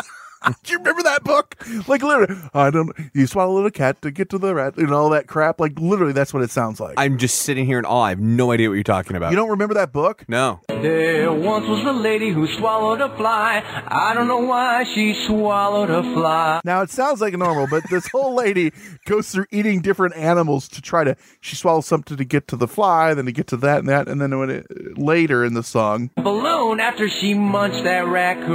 Do you remember that book? Like literally, I don't. You swallow a cat to get to the rat, and all that crap. Like literally, that's what it sounds like. I'm just sitting here in awe. I have no idea what you're talking about. You don't remember that book? No. There once was a lady who swallowed a fly. I don't know why she swallowed a fly. Now it sounds like normal, but this whole lady goes through eating different animals to try to. She swallows something to get to the fly, then to get to that and that, and then when it, later in the song, balloon after she munched that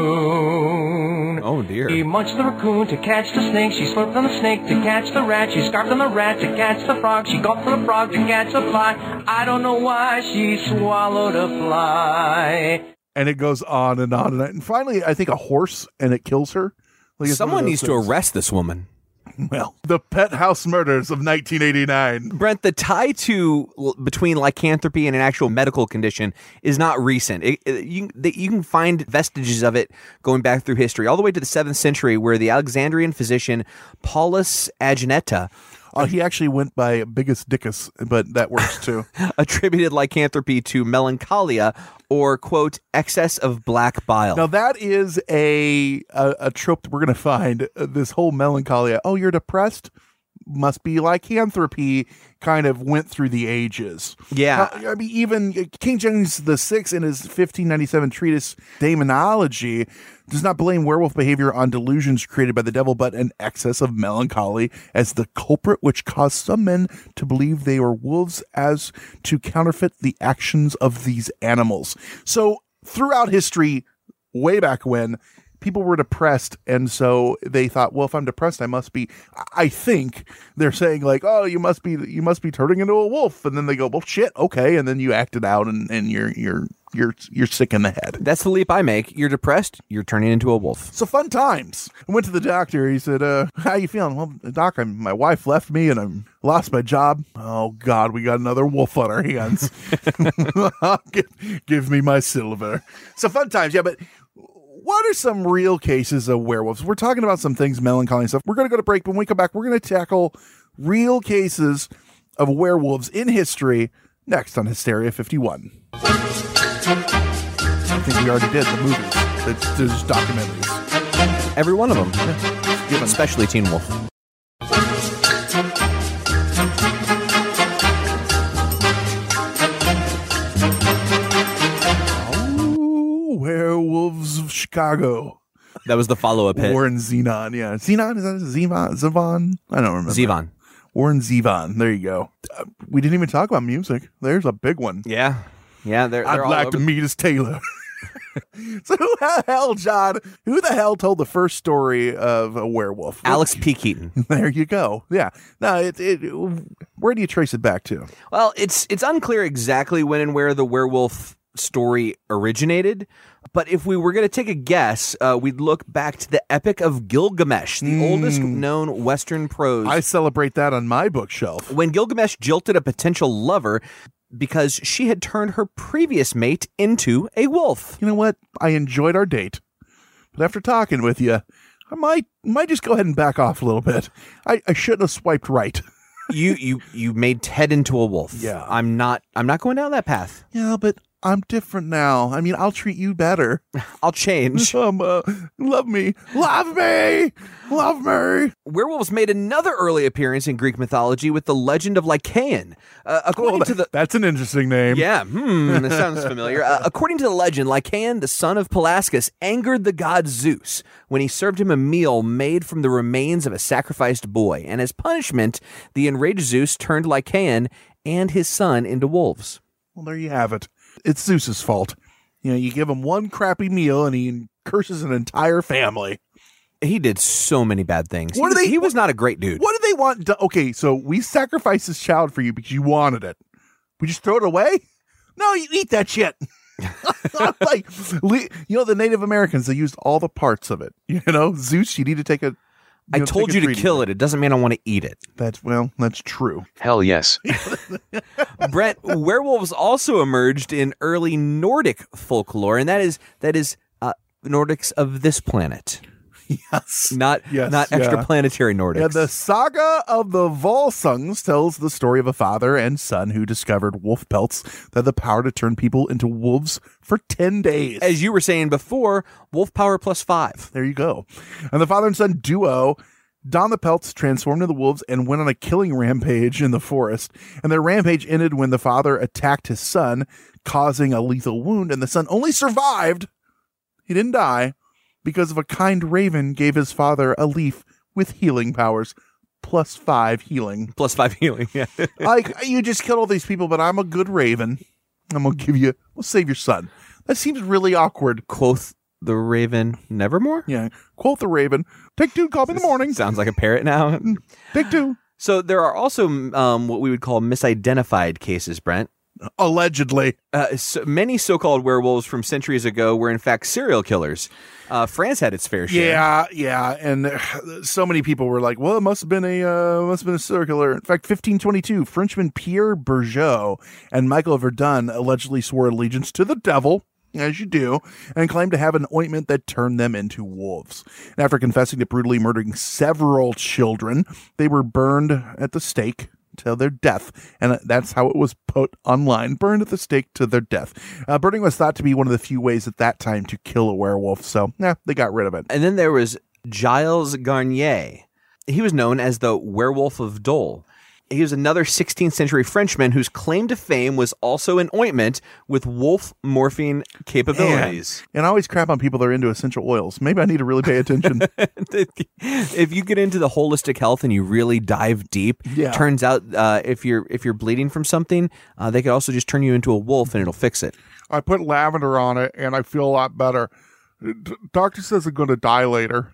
raccoon. Oh dear. He munched the raccoon to catch the snake. She slurped on the snake to catch the rat. She scarfed on the rat to catch the frog. She gulped on the frog to catch the fly. I don't know why she swallowed a fly. And it goes on and on and on. And finally, I think a horse, and it kills her. Like Someone needs things. to arrest this woman. Well, the Pet House Murders of nineteen eighty-nine. Brent, the tie to between lycanthropy and an actual medical condition is not recent. It, it, you, the, you can find vestiges of it going back through history, all the way to the seventh century, where the Alexandrian physician Paulus Agneta, Oh, he actually went by Biggest Dickus, but that works too. attributed lycanthropy to melancholia or, quote, excess of black bile. Now, that is a a, a trope that we're going to find. Uh, this whole melancholia. Oh, you're depressed? Must be lycanthropy kind of went through the ages. Yeah. Uh, I mean, even King James the Sixth in his fifteen ninety-seven treatise Daemonology does not blame werewolf behavior on delusions created by the devil, but an excess of melancholy as the culprit, which caused some men to believe they were wolves as to counterfeit the actions of these animals. So throughout history, way back when, people were depressed, and so they thought, well, if I'm depressed, I must be, I think they're saying like, oh, you must be, you must be turning into a wolf. And then they go, well, shit. Okay. And then you act it out and, and you're, you're, you're, you're sick in the head. That's the leap I make. You're depressed. You're turning into a wolf. So fun times. I went to the doctor. He said, uh, how you feeling? Well, doc, I'm, my wife left me and I'm lost my job. Oh God, we got another wolf on our hands. give, give me my silver. So fun times. Yeah. But what are some real cases of werewolves? We're talking about some things, melancholy and stuff. We're going to go to break. When we come back, we're going to tackle real cases of werewolves in history next on Hysteria fifty-one. I think we already did the movies. It's, there's documentaries. Every one of them. Yeah. Especially Teen Wolf. Werewolves of Chicago. That was the follow-up hit. Warren Zevon. Yeah. Zevon? Is that Zevon? Zevon? I don't remember. Zevon. Warren Zevon. There you go. Uh, we didn't even talk about music. There's a big one. Yeah. Yeah. They're, they're I'd all like over. to meet his Taylor. So who the hell, John, who the hell told the first story of a werewolf? Alex P. Keaton. There you go. Yeah. No, it, it, where do you trace it back to? Well, it's it's unclear exactly when and where the werewolf story originated, but if we were going to take a guess, uh, we'd look back to the Epic of Gilgamesh, the mm. oldest known Western prose. I celebrate that on my bookshelf. When Gilgamesh jilted a potential lover because she had turned her previous mate into a wolf. You know what? I enjoyed our date, but after talking with you, I might might just go ahead and back off a little bit. I, I shouldn't have swiped right. you you you made Ted into a wolf. Yeah. I'm not I'm not going down that path. Yeah, but I'm different now. I mean, I'll treat you better. I'll change. Um, uh, love me. Love me. Love me. Werewolves made another early appearance in Greek mythology with the legend of Lycaon. Uh, according oh, that, to the That's an interesting name. Yeah, hmm, that sounds familiar. Uh, according to the legend, Lycaon, the son of Pelasgus, angered the god Zeus when he served him a meal made from the remains of a sacrificed boy. And as punishment, the enraged Zeus turned Lycaon and his son into wolves. Well, there you have it. It's Zeus's fault. You know, you give him one crappy meal and he curses an entire family. He did so many bad things. What he, do they, he was not a great dude. What do they want? To, okay, so we sacrificed this child for you because you wanted it. We just throw it away? No, you eat that shit. Like, you know, the Native Americans, they used all the parts of it. You know, Zeus, you need to take a I know, told you to kill it. It doesn't mean I want to eat it. That's, well, that's true. Hell yes. Brett, werewolves also emerged in early Nordic folklore, and that is that is uh, Nordics of this planet. Yes. Not, yes, not yeah. extraplanetary Nordics. Yeah, the saga of the Volsungs tells the story of a father and son who discovered wolf pelts that had the power to turn people into wolves for ten days. As you were saying before, wolf power plus five. There you go. And the father and son duo donned the pelts, transformed into wolves, and went on a killing rampage in the forest. And their rampage ended when the father attacked his son, causing a lethal wound, and the son only survived, he didn't die, because of a kind raven gave his father a leaf with healing powers. Plus five healing. Plus five healing, yeah. Like, you just killed all these people, but I'm a good raven. I'm going to give you, we'll save your son. That seems really awkward. Quoth the raven nevermore? Yeah. Quoth the raven. Take two, call me in the morning. Sounds like a parrot now. Take two. So there are also um, what we would call misidentified cases, Brent. Allegedly. Uh, so many so-called werewolves from centuries ago were in fact serial killers. Uh, France had its fair share. Yeah, yeah, and uh, so many people were like, "Well, it must have been a uh, must have been a serial killer." In fact, fifteen twenty-two, Frenchman Pierre Bourgeot and Michael Verdun allegedly swore allegiance to the devil, as you do, and claimed to have an ointment that turned them into wolves. And after confessing to brutally murdering several children, they were burned at the stake till their death, and that's how it was put online, burned at the stake to their death. Uh, burning was thought to be one of the few ways at that time to kill a werewolf, so yeah, they got rid of it. And then there was Gilles Garnier. He was known as the Werewolf of Dole. He was another sixteenth century Frenchman whose claim to fame was also an ointment with wolf morphine capabilities. And, and I always crap on people that are into essential oils. Maybe I need to really pay attention. If you get into the holistic health and you really dive deep, yeah. turns out uh, if you're if you're bleeding from something, uh, they could also just turn you into a wolf and it'll fix it. I put lavender on it and I feel a lot better. Doctor says I'm going to die later.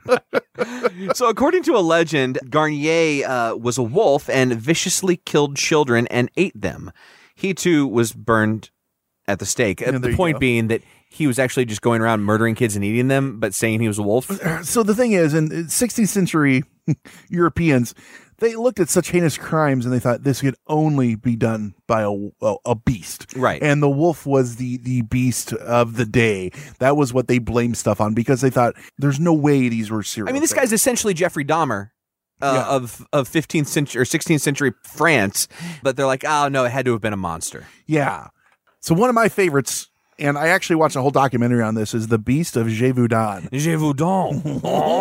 So according to a legend, Garnier uh, was a wolf and viciously killed children and ate them. He too was burned at the stake. Yeah, the point being that he was actually just going around murdering kids and eating them, but saying he was a wolf. So the thing is, in sixteenth century Europeans, they looked at such heinous crimes and they thought this could only be done by a, a, a beast. Right. And the wolf was the, the beast of the day. That was what they blamed stuff on because they thought there's no way these were serial I mean, this killers. guy's essentially Jeffrey Dahmer. Uh, Yeah. of of fifteenth century or sixteenth century France, but they're like, oh no, it had to have been a monster. Yeah. So one of my favorites, and I actually watched a whole documentary on this, is The Beast of Gévaudan. Gévaudan.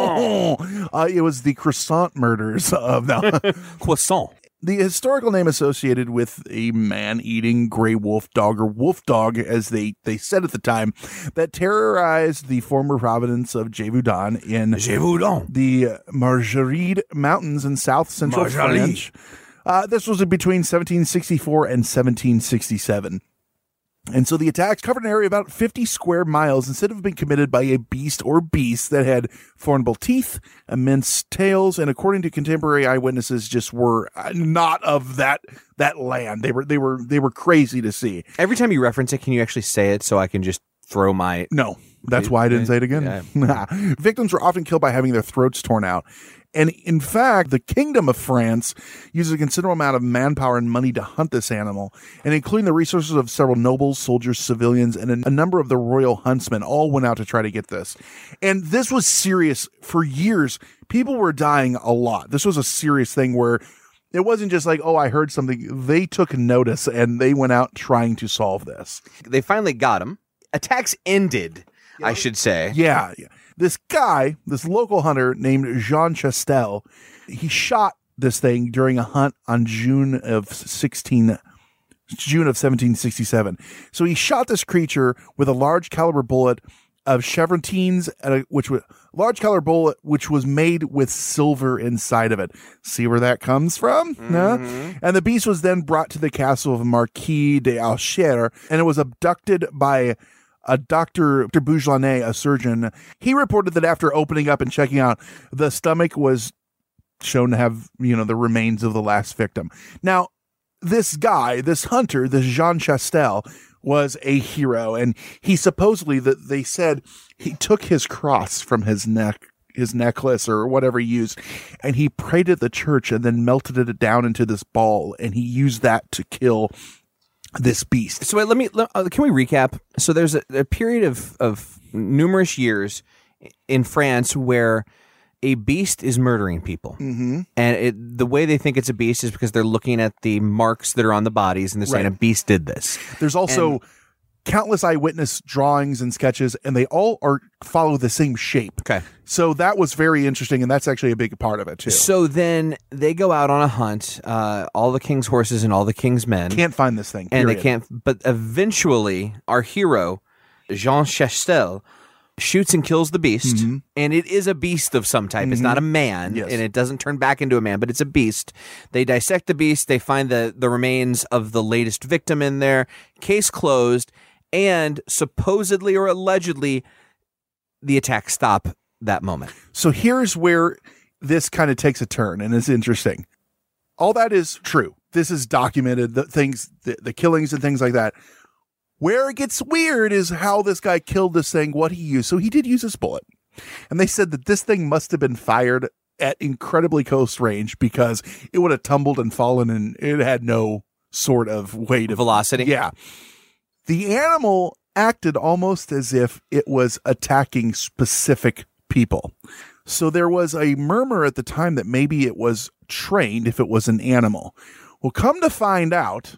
Oh. uh, it was the croissant murders of the croissant. The historical name associated with a man-eating gray wolf dog, or wolf dog, as they, they said at the time, that terrorized the former province of Gévaudan in Gévaudan. the Margeride Mountains in south central Margeride. France. Uh, this was between seventeen sixty-four and seventeen sixty-seven. And so the attacks covered an area about fifty square miles instead of being committed by a beast or beasts that had formidable teeth, immense tails, and according to contemporary eyewitnesses, just were not of that that land. They were they were they were crazy to see. Every time you reference it, can you actually say it so I can just throw my... No, that's why I didn't say it again. Yeah. Victims were often killed by having their throats torn out. And in fact, the Kingdom of France uses a considerable amount of manpower and money to hunt this animal, and including the resources of several nobles, soldiers, civilians, and a, a number of the royal huntsmen all went out to try to get this. And this was serious for years. People were dying a lot. This was a serious thing where it wasn't just like, oh, I heard something. They took notice and they went out trying to solve this. They finally got him. Attacks ended, I should say. Yeah, yeah. This guy, this local hunter named Jean Chastel, he shot this thing during a hunt on June of sixteen, June of seventeen sixty-seven. So he shot this creature with a large caliber bullet of chevrotines, uh, which was large caliber bullet, which was made with silver inside of it. See where that comes from? Mm-hmm. No? And the beast was then brought to the castle of Marquis de Alcher, and it was abducted by a Doctor Bougelanet, a surgeon. He reported that after opening up and checking out, the stomach was shown to have, you know, the remains of the last victim. Now, this guy, this hunter, this Jean Chastel, was a hero, and he supposedly, that they said, he took his cross from his neck, his necklace or whatever he used, and he prayed at the church and then melted it down into this ball, and he used that to kill this beast. So wait, let me, let, uh, can we recap? So there's a, a period of, of numerous years in France where a beast is murdering people. Mm-hmm. And it, the way they think it's a beast is because they're looking at the marks that are on the bodies and they're saying Right. a beast did this. There's also And- countless eyewitness drawings and sketches, and they all are follow the same shape. Okay. So that was very interesting, and that's actually a big part of it, too. So then they go out on a hunt, uh, all the king's horses and all the king's men. Can't find this thing, And they period. can't, but eventually our hero, Jean Chastel, shoots and kills the beast, Mm-hmm. and it is a beast of some type. It's not a man, Yes. and it doesn't turn back into a man, but it's a beast. They dissect the beast. They find the, the remains of the latest victim in there. Case closed, and supposedly or allegedly, the attacks stop that moment. So here's where this kind of takes a turn, and it's interesting. All that is true. This is documented, the things, the, the killings and things like that. Where it gets weird is how this guy killed this thing, what he used. So he did use his bullet. And they said that this thing must have been fired at incredibly close range because it would have tumbled and fallen and it had no sort of weight of velocity. Yeah. The animal acted almost as if it was attacking specific people. So there was a murmur at the time that maybe it was trained if it was an animal. Well, come to find out,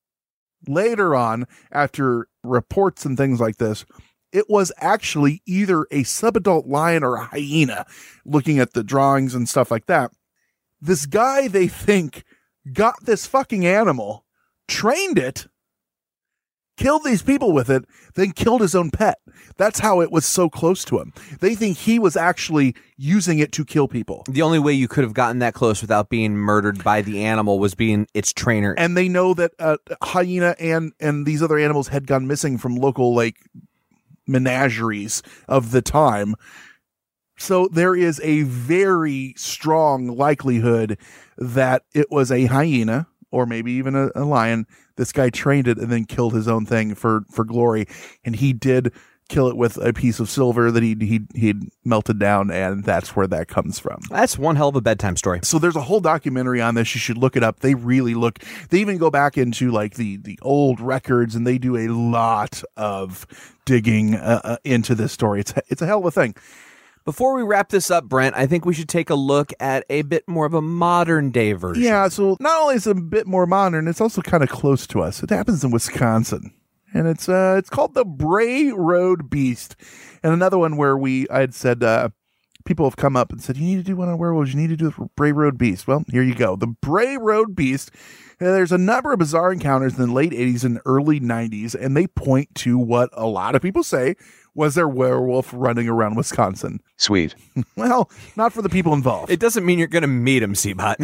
later on, after reports and things like this, it was actually either a subadult lion or a hyena, looking at the drawings and stuff like that. This guy, they think, got this fucking animal, trained it, killed these people with it, then killed his own pet. That's how it was so close to him. They think he was actually using it to kill people. The only way you could have gotten that close without being murdered by the animal was being its trainer. And they know that uh, hyena and, and these other animals had gone missing from local, like, menageries of the time. So there is a very strong likelihood that it was a hyena or maybe even a, a lion. This guy trained it and then killed his own thing for, for glory. And he did kill it with a piece of silver that he he he'd melted down, and that's where that comes from. That's one hell of a bedtime story. So there's a whole documentary on this. You should look it up. They really look. They even go back into like the the old records, and they do a lot of digging uh, uh, into this story. It's it's a hell of a thing. Before we wrap this up, Brent, I think we should take a look at a bit more of a modern day version. Yeah, so not only is it a bit more modern, it's also kind of close to us. It happens in Wisconsin, and it's uh, it's called the Bray Road Beast. And another one where we I had said uh, people have come up and said, you need to do one on werewolves, you need to do the Bray Road Beast. Well, here you go. The Bray Road Beast. Uh, there's a number of bizarre encounters in the late eighties and early nineties, and they point to what a lot of people say was their werewolf running around Wisconsin. Sweet. Well, not for the people involved. It doesn't mean you're going to meet him, Seabot.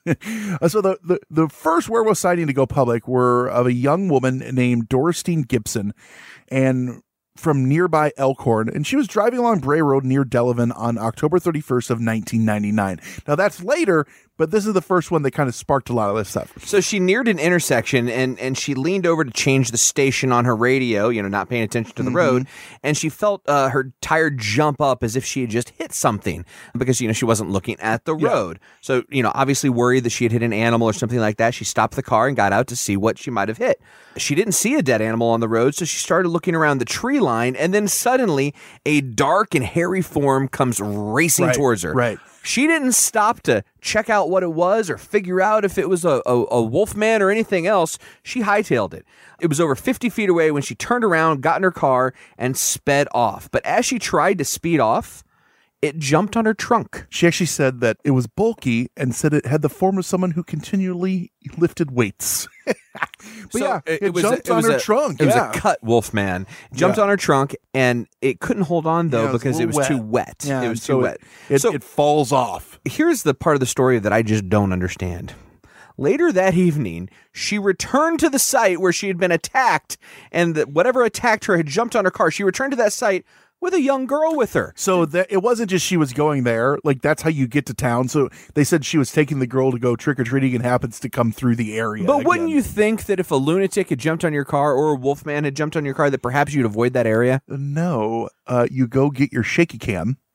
So the, the, the first werewolf sighting to go public were of a young woman named Dorothy Gibson, and from nearby Elkhorn, and she was driving along Bray Road near Delavan on October thirty-first of nineteen ninety-nine. Now that's later, but this is the first one that kind of sparked a lot of this stuff. So she neared an intersection and, and she leaned over to change the station on her radio, you know, not paying attention to the Mm-hmm. road. And she felt uh, her tire jump up as if she had just hit something because, you know, she wasn't looking at the Yeah. road. So, you know, obviously worried that she had hit an animal or something like that. She stopped the car and got out to see what she might have hit. She didn't see a dead animal on the road, so she started looking around the tree line, and then suddenly a dark and hairy form comes racing Right, towards her. right. She didn't stop to check out what it was or figure out if it was a, a, a wolf man or anything else. She hightailed it. It was over fifty feet away when she turned around, got in her car, and sped off. But as she tried to speed off, it jumped on her trunk. She actually said that it was bulky and said it had the form of someone who continually lifted weights. But So yeah, it, it was jumped a, it on was her a, trunk. It yeah. was a cut wolf man. Jumped Yeah. on her trunk, and it couldn't hold on, though, Yeah, it was a because it was little too wet. Yeah, it was so too it- wet. It, so it falls off. here's the part of the story that I just don't understand. Later that evening, she returned to the site where she had been attacked, and that whatever attacked her had jumped on her car. She returned to that site with a young girl with her. So that it wasn't just she was going there. Like, that's how you get to town. So they said she was taking the girl to go trick-or-treating and happens to come through the area. But wouldn't again. you think that if a lunatic had jumped on your car or a wolfman had jumped on your car, that perhaps you'd avoid that area? No. Uh, you go get your shaky cam.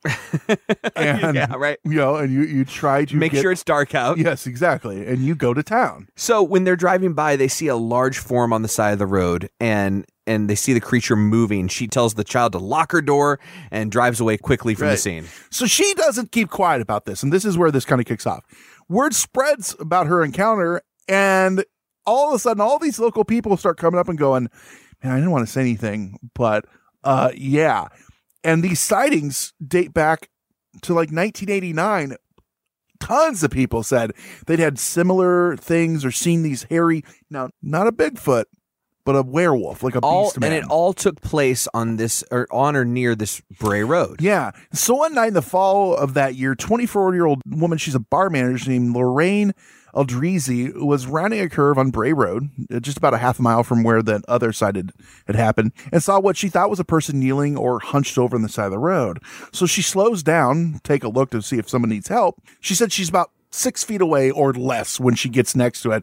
and yeah, right. You know, and you you try to make get, sure it's dark out. Yes, exactly. And you go to town. So when they're driving by, they see a large form on the side of the road, and and they see the creature moving. She tells the child to lock her door and drives away quickly from Right. the scene. So she doesn't keep quiet about this, and this is where this kind of kicks off. Word spreads about her encounter, and all of a sudden, all these local people start coming up and going, man, I didn't want to say anything, but uh, yeah. And these sightings date back to like nineteen eighty-nine. Tons of people said they'd had similar things or seen these hairy, now not a Bigfoot, but a werewolf, like a all, beast man. And it all took place on this or on or near this Bray Road. Yeah. So one night in the fall of that year, twenty-four-year-old woman, she's a bar manager named Lorraine Aldrizi, was rounding a curve on Bray Road, just about a half a mile from where the other side had, had happened, and saw what she thought was a person kneeling or hunched over on the side of the road. So she slows down, take a look to see if someone needs help. She said she's about six feet away or less when she gets next to it.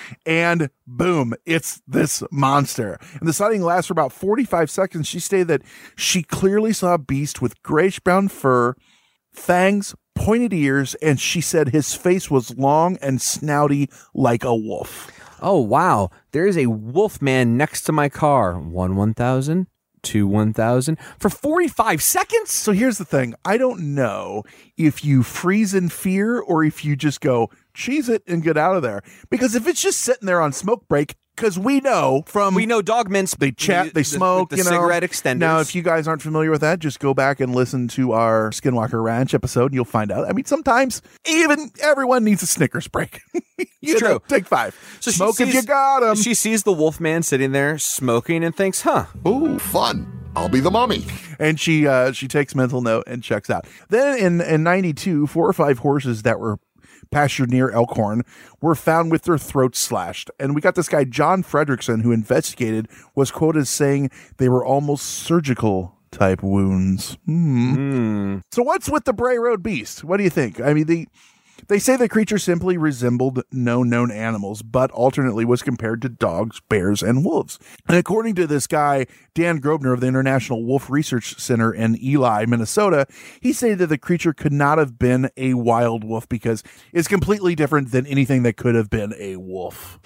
And boom, it's this monster. And the sighting lasts for about forty-five seconds. She stated that she clearly saw a beast with grayish brown fur, fangs, pointed ears, and she said his face was long and snouty like a wolf. Oh, wow. There is a wolf man next to my car. One one thousand, two one thousand for forty-five seconds. So here's the thing. I don't know if you freeze in fear or if you just go, cheese it and get out of there. Because if it's just sitting there on smoke break, because we know from we know dog mints, they chat, they the, smoke, the, you the know. cigarette extenders. Now, if you guys aren't familiar with that, just go back and listen to our Skinwalker Ranch episode, and you'll find out. I mean, sometimes even everyone needs a Snickers break. you True. know, take five. So she smoke if sees- you got them. She sees the wolf man sitting there smoking and thinks, "Huh, ooh, fun! I'll be the mummy." And she uh, she takes mental note and checks out. Then in in ninety-two, four or five horses that were pastured near Elkhorn were found with their throats slashed. And we got this guy, John Fredrickson, who investigated, was quoted as saying they were almost surgical type wounds. Hmm. Mm. So what's with the Bray Road beast? What do you think? I mean, the They say the creature simply resembled no known animals, but alternately was compared to dogs, bears, and wolves. And according to this guy, Dan Grobner of the International Wolf Research Center in Ely, Minnesota, he said that the creature could not have been a wild wolf because it's completely different than anything that could have been a wolf.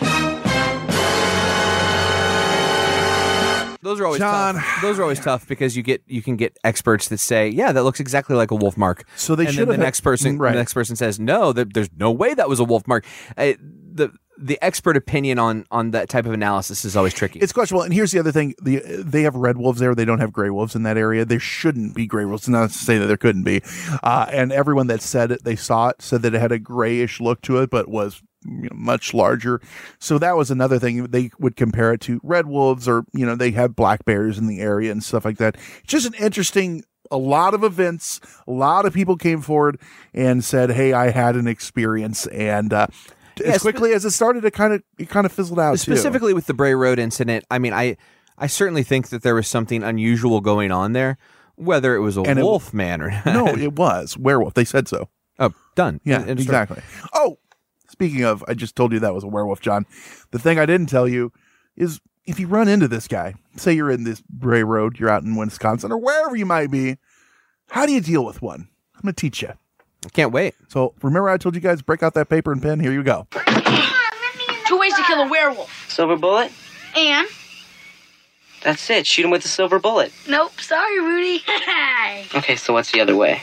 Those are always John. tough. Those are always tough because you get you can get experts that say, "Yeah, that looks exactly like a wolf mark." So they and should then have the next person. right. The next person says, "No, that there's no way that was a wolf mark." Uh, the the expert opinion on on that type of analysis is always tricky. It's questionable. And here's the other thing: the they have red wolves there. They don't have gray wolves in that area. There shouldn't be gray wolves. Not to say that there couldn't be. Uh, and everyone that said it, they saw it, said that it had a grayish look to it, but was you know, much larger. So that was another thing. They would compare it to red wolves, or you know, they have black bears in the area and stuff like that. Just an interesting. A lot of events. A lot of people came forward and said, "Hey, I had an experience," and. Uh, Yeah, as quickly as it started, it kind of it kind of fizzled out. Specifically too. with the Bray Road incident, I mean, I I certainly think that there was something unusual going on there, whether it was a And it- wolf man or not. No, it was werewolf. They said so. Oh, done. Yeah, End of story. exactly. Oh, speaking of, I just told you that was a werewolf, John. The thing I didn't tell you is if you run into this guy, say you're in this Bray Road, you're out in Wisconsin or wherever you might be, how do you deal with one? I'm going to teach you. I can't wait. So remember I told you guys, break out that paper and pen. Here you go. Two ways to kill a werewolf. Silver bullet? And? That's it. Shoot him with a silver bullet. Nope, sorry, Rudy. Okay, so what's the other way?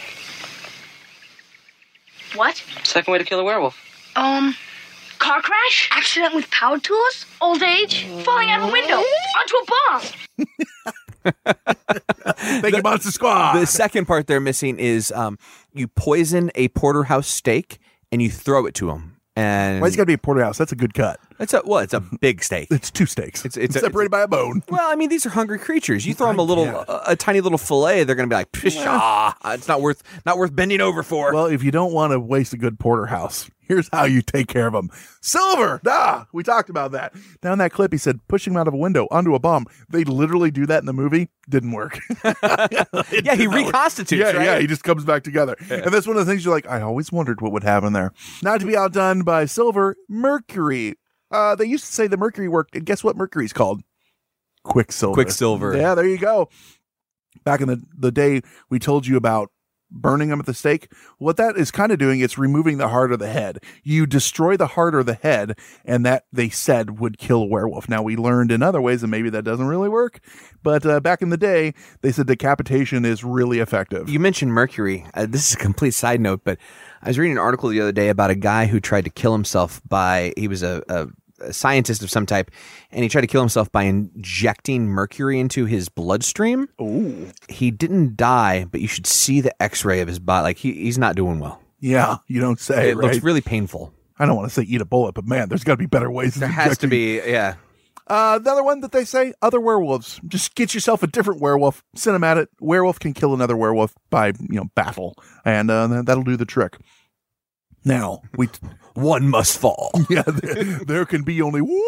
What? Second way to kill a werewolf. Um, car crash? Accident with power tools? Old age? Falling out of a window? Onto a bomb? Thank you, Monster Squad. The second part they're missing is um, you poison a porterhouse steak and you throw it to him. And Why it's got to be a porterhouse? That's a good cut. It's a well, it's a big steak. It's two steaks. It's it's, It's separated by a bone. Well, I mean, these are hungry creatures. You throw them a little, a, a tiny little fillet, they're going to be like, pshaw, it's not worth, not worth bending over for. Well, if you don't want to waste a good porterhouse, here's how you take care of them. Silver, nah, we talked about that. Now in that clip, he said pushing him out of a window onto a bomb. They literally do that in the movie. Didn't work. yeah, he reconstitutes. Yeah, right? yeah, he just comes back together. Yeah. And that's one of the things you're like, I always wondered what would happen there. Not to be outdone by Silver, Mercury. Uh, they used to say the Mercury worked, and guess what Mercury's called? Quicksilver. Quicksilver. Yeah, there you go. Back in the, the day, we told you about burning them at the stake. What that is kind of doing, it's removing the heart or the head. You destroy the heart or the head, and that, they said, would kill a werewolf. Now, we learned in other ways that maybe that doesn't really work, but uh, back in the day, they said decapitation is really effective. You mentioned mercury. Uh, this is a complete side note, but I was reading an article the other day about a guy who tried to kill himself by, he was a, a a scientist of some type, and he tried to kill himself by injecting mercury into his bloodstream. Ooh. He didn't die, but you should see the x-ray of his body. Like, he, he's not doing well. Yeah, you don't say, It right? looks really painful. I don't want to say eat a bullet, but man, there's got to be better ways. There has to be, yeah. Uh, the other one that they say, other werewolves. Just get yourself a different werewolf, send them at it. Werewolf can kill another werewolf by, you know, battle, and uh, that'll do the trick. Now, we one must fall. Yeah, there, there can be only one.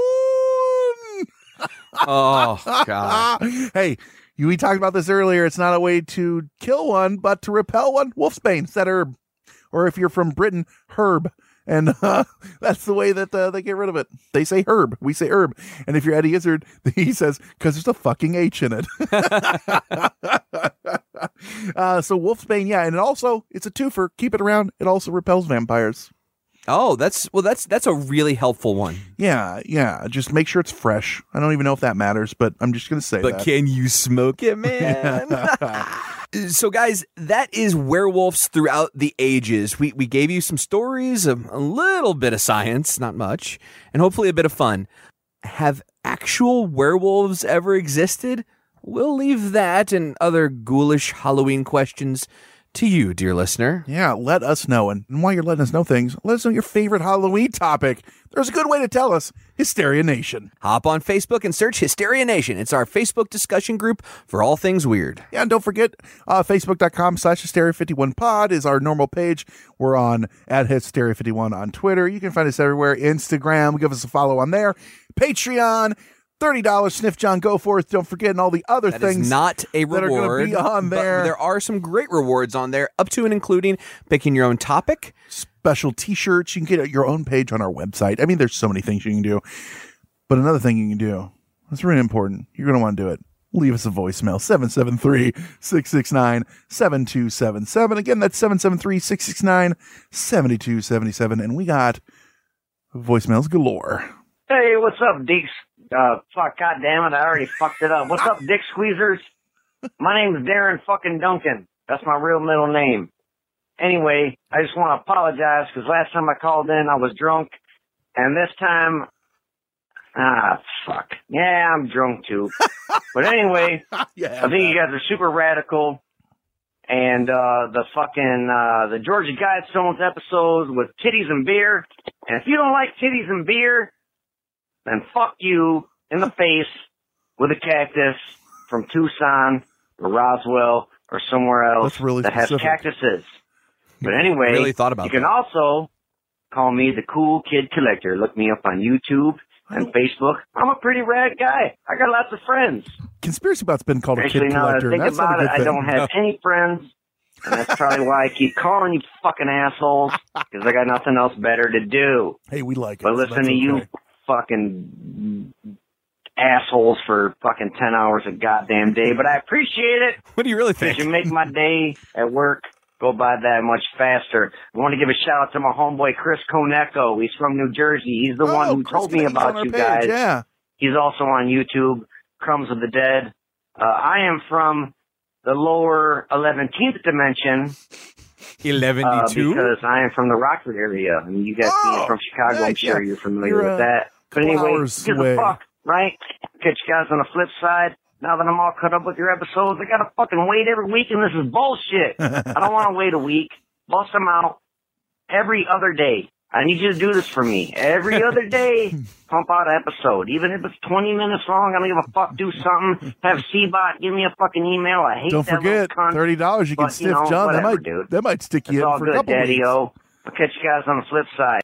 Oh, God. Hey, you, we talked about this earlier. It's not a way to kill one, but to repel one. Wolfsbane, it's that herb. Or if you're from Britain, herb. And uh, that's the way that uh, they get rid of it. They say herb. We say herb. And if you're Eddie Izzard, he says, because there's a fucking H in it. uh, so Wolfsbane, yeah. And it also, it's a twofer. Keep it around. It also repels vampires. Oh, that's, well, that's, that's a really helpful one. Yeah, yeah. Just make sure it's fresh. I don't even know if that matters, but I'm just going to say but that. But can you smoke it, man? So, guys, that is werewolves throughout the ages. We we gave you some stories, a, a little bit of science, not much, and hopefully a bit of fun. Have actual werewolves ever existed? We'll leave that and other ghoulish Halloween questions to you, dear listener. Yeah, let us know. And while you're letting us know things, let us know your favorite Halloween topic. There's a good way to tell us. Hysteria Nation. Hop on Facebook and search Hysteria Nation. It's our Facebook discussion group for all things weird. Yeah, and don't forget, uh, Facebook.com slash Hysteria51pod is our normal page. We're on at Hysteria fifty-one on Twitter. You can find us everywhere. Instagram, give us a follow on there. Patreon. thirty dollars Sniff John Goforth. Don't forget, and all the other that things is not a that reward, are going to be on there. There are some great rewards on there, up to and including picking your own topic. Special t-shirts. You can get your own page on our website. I mean, there's so many things you can do. But another thing you can do, that's really important. You're going to want to do it. Leave us a voicemail, seven seven three, six six nine, seven two seven seven. Again, that's seven seven three, six six nine, seven two seven seven. And we got voicemails galore. Hey, what's up, Deeks? Uh, fuck, God damn it, I already fucked it up. What's up, Dick Squeezers? My name's Darren fucking Duncan. That's my real middle name. Anyway, I just want to apologize because last time I called in, I was drunk. And this time, ah, fuck. Yeah, I'm drunk too. But anyway, yeah, I think you guys are super radical. And, uh, the fucking, uh, the Georgia Guidestones episodes with titties and beer. And if you don't like titties and beer, then fuck you in the face with a cactus from Tucson or Roswell or somewhere else really that specific. has cactuses. But anyway, really thought about you can that. also call me the Cool Kid Collector. Look me up on YouTube and Facebook. I'm a pretty rad guy. I got lots of friends. Conspiracy Bot's been called Actually, a kid now that I collector. think That's about not a it, good I thing. don't have any friends. And that's probably why I keep calling you fucking assholes, because I got nothing else better to do. Hey, we like it. But so listen that's to you okay. fucking assholes for fucking ten hours a goddamn day. But I appreciate it. What do you really think? Because you make my day at work go by that much faster. I want to give a shout out to my homeboy Chris Konecko. He's from New Jersey. He's the Oh, one who Chris told me Konecko's on about our you page, guys. yeah. He's also on YouTube, Crumbs of the Dead. Uh, I am from the lower eleventeenth dimension. eleven Uh, two? because I am from the Rockford area. I mean, you guys Oh, being from Chicago, I'm nice, sure yeah. you're familiar You're, uh, with that. But couple anyway, hours give away. a fuck, right? Catch you guys on the flip side. Now that I'm all caught up with your episodes, I gotta fucking wait every week, and this is bullshit. I don't want to wait a week. Bust them out every other day. I need you to do this for me. Every other day, pump out an episode. Even if it's twenty minutes long, I don't give a fuck. Do something. Have C-Bot give me a fucking email. I hate Don't that forget, little cunt. thirty dollars you can But, sniff you know, John. That whatever, might dude. that might stick you It's in all for good, a couple Daddy-O. I'll catch you guys on the flip side.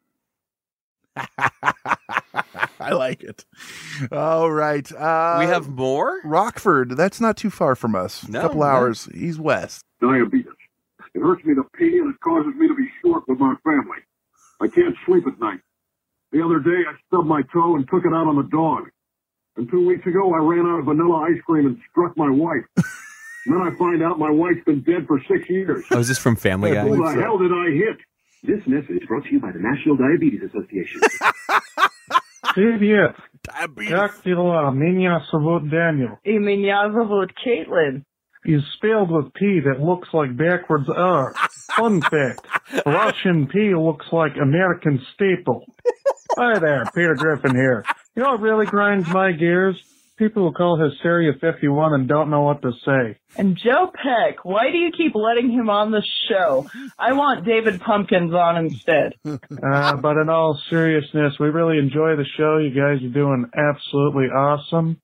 I like it. All right. Uh, We have more? Rockford. That's not too far from us. No, a couple no. hours. He's west. Diabetes. It hurts me to pee and it causes me to be short with my family. I can't sleep at night. The other day I stubbed my toe and took it out on the dog. And two weeks ago I ran out of vanilla ice cream and struck my wife. And then I find out my wife's been dead for six years. Oh, is this from Family Guy? Who the hell did I hit? This message brought to you by the National Diabetes Association. Привет. Как дела? Меня зовут Daniel. И меня зовут Caitlin. Is spelled with P that looks like backwards R. Fun fact, Russian P looks like American staple. Hi there, Peter Griffin here. You know what really grinds my gears? People who call Hysteria fifty-one and don't know what to say. And Joe Peck, why do you keep letting him on the show? I want David Pumpkins on instead. Uh, but in all seriousness, we really enjoy the show. You guys are doing absolutely awesome.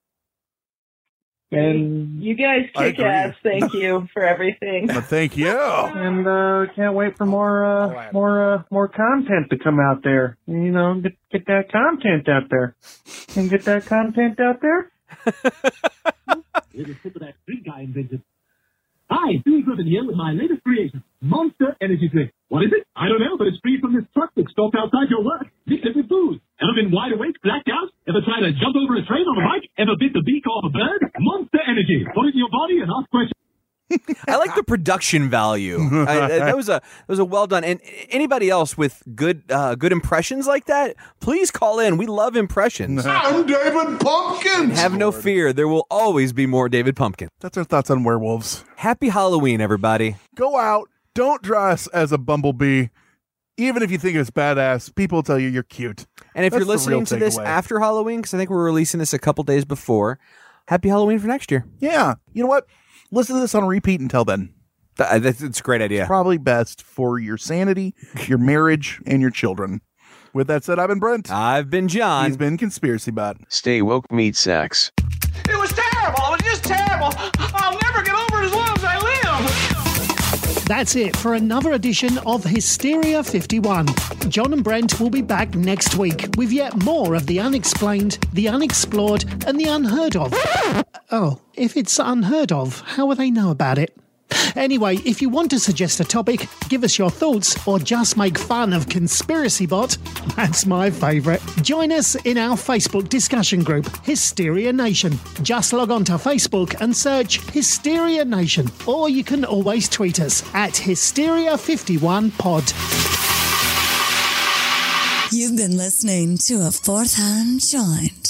And you guys kick ass. Thank you for everything. Well, thank you. And uh, can't wait for more, uh, more, uh, more content to come out there. You know, get get that content out there. And get that content out there. Here's a sip of that drink I invented. Hi, Billy Griffin here with my latest creation, Monster Energy Drink. What is it? I don't know, but it's free from this truck that's stopped outside your work. Mix it with booze. Ever been wide awake, blacked out? Ever tried to jump over a train on a bike? Ever bit the beak off a bird? Monster Energy. Put it in your body and ask questions. I like the production value. I, that was a that was a well done. And anybody else with good uh, good impressions like that, please call in. We love impressions. I'm David Pumpkins. Have no fear. There will always be more David Pumpkin. That's our thoughts on werewolves. Happy Halloween, everybody. Go out. Don't dress as a bumblebee. Even if you think it's badass, people will tell you you're cute. And if That's you're listening to this takeaway. after Halloween, because I think we're releasing this a couple days before, happy Halloween for next year. Yeah. You know what? Listen to this on repeat until then. That, that's, that's a great idea. It's probably best for your sanity, your marriage, and your children. With that said, I've been Brent. I've been John. He's been Conspiracy Bot. Stay woke, meat sacks. It was terrible. It was just terrible. I'll never get over it as long as I live. That's it for another edition of Hysteria fifty-one. John and Brent will be back next week with yet more of the unexplained, the unexplored, and the unheard of. Oh, if it's unheard of, how will they know about it? Anyway, if you want to suggest a topic, give us your thoughts, or just make fun of Conspiracy Bot, that's my favourite. Join us in our Facebook discussion group, Hysteria Nation. Just log on to Facebook and search Hysteria Nation, or you can always tweet us at Hysteria fifty-one pod. You've been listening to a Fourth Hand Joint.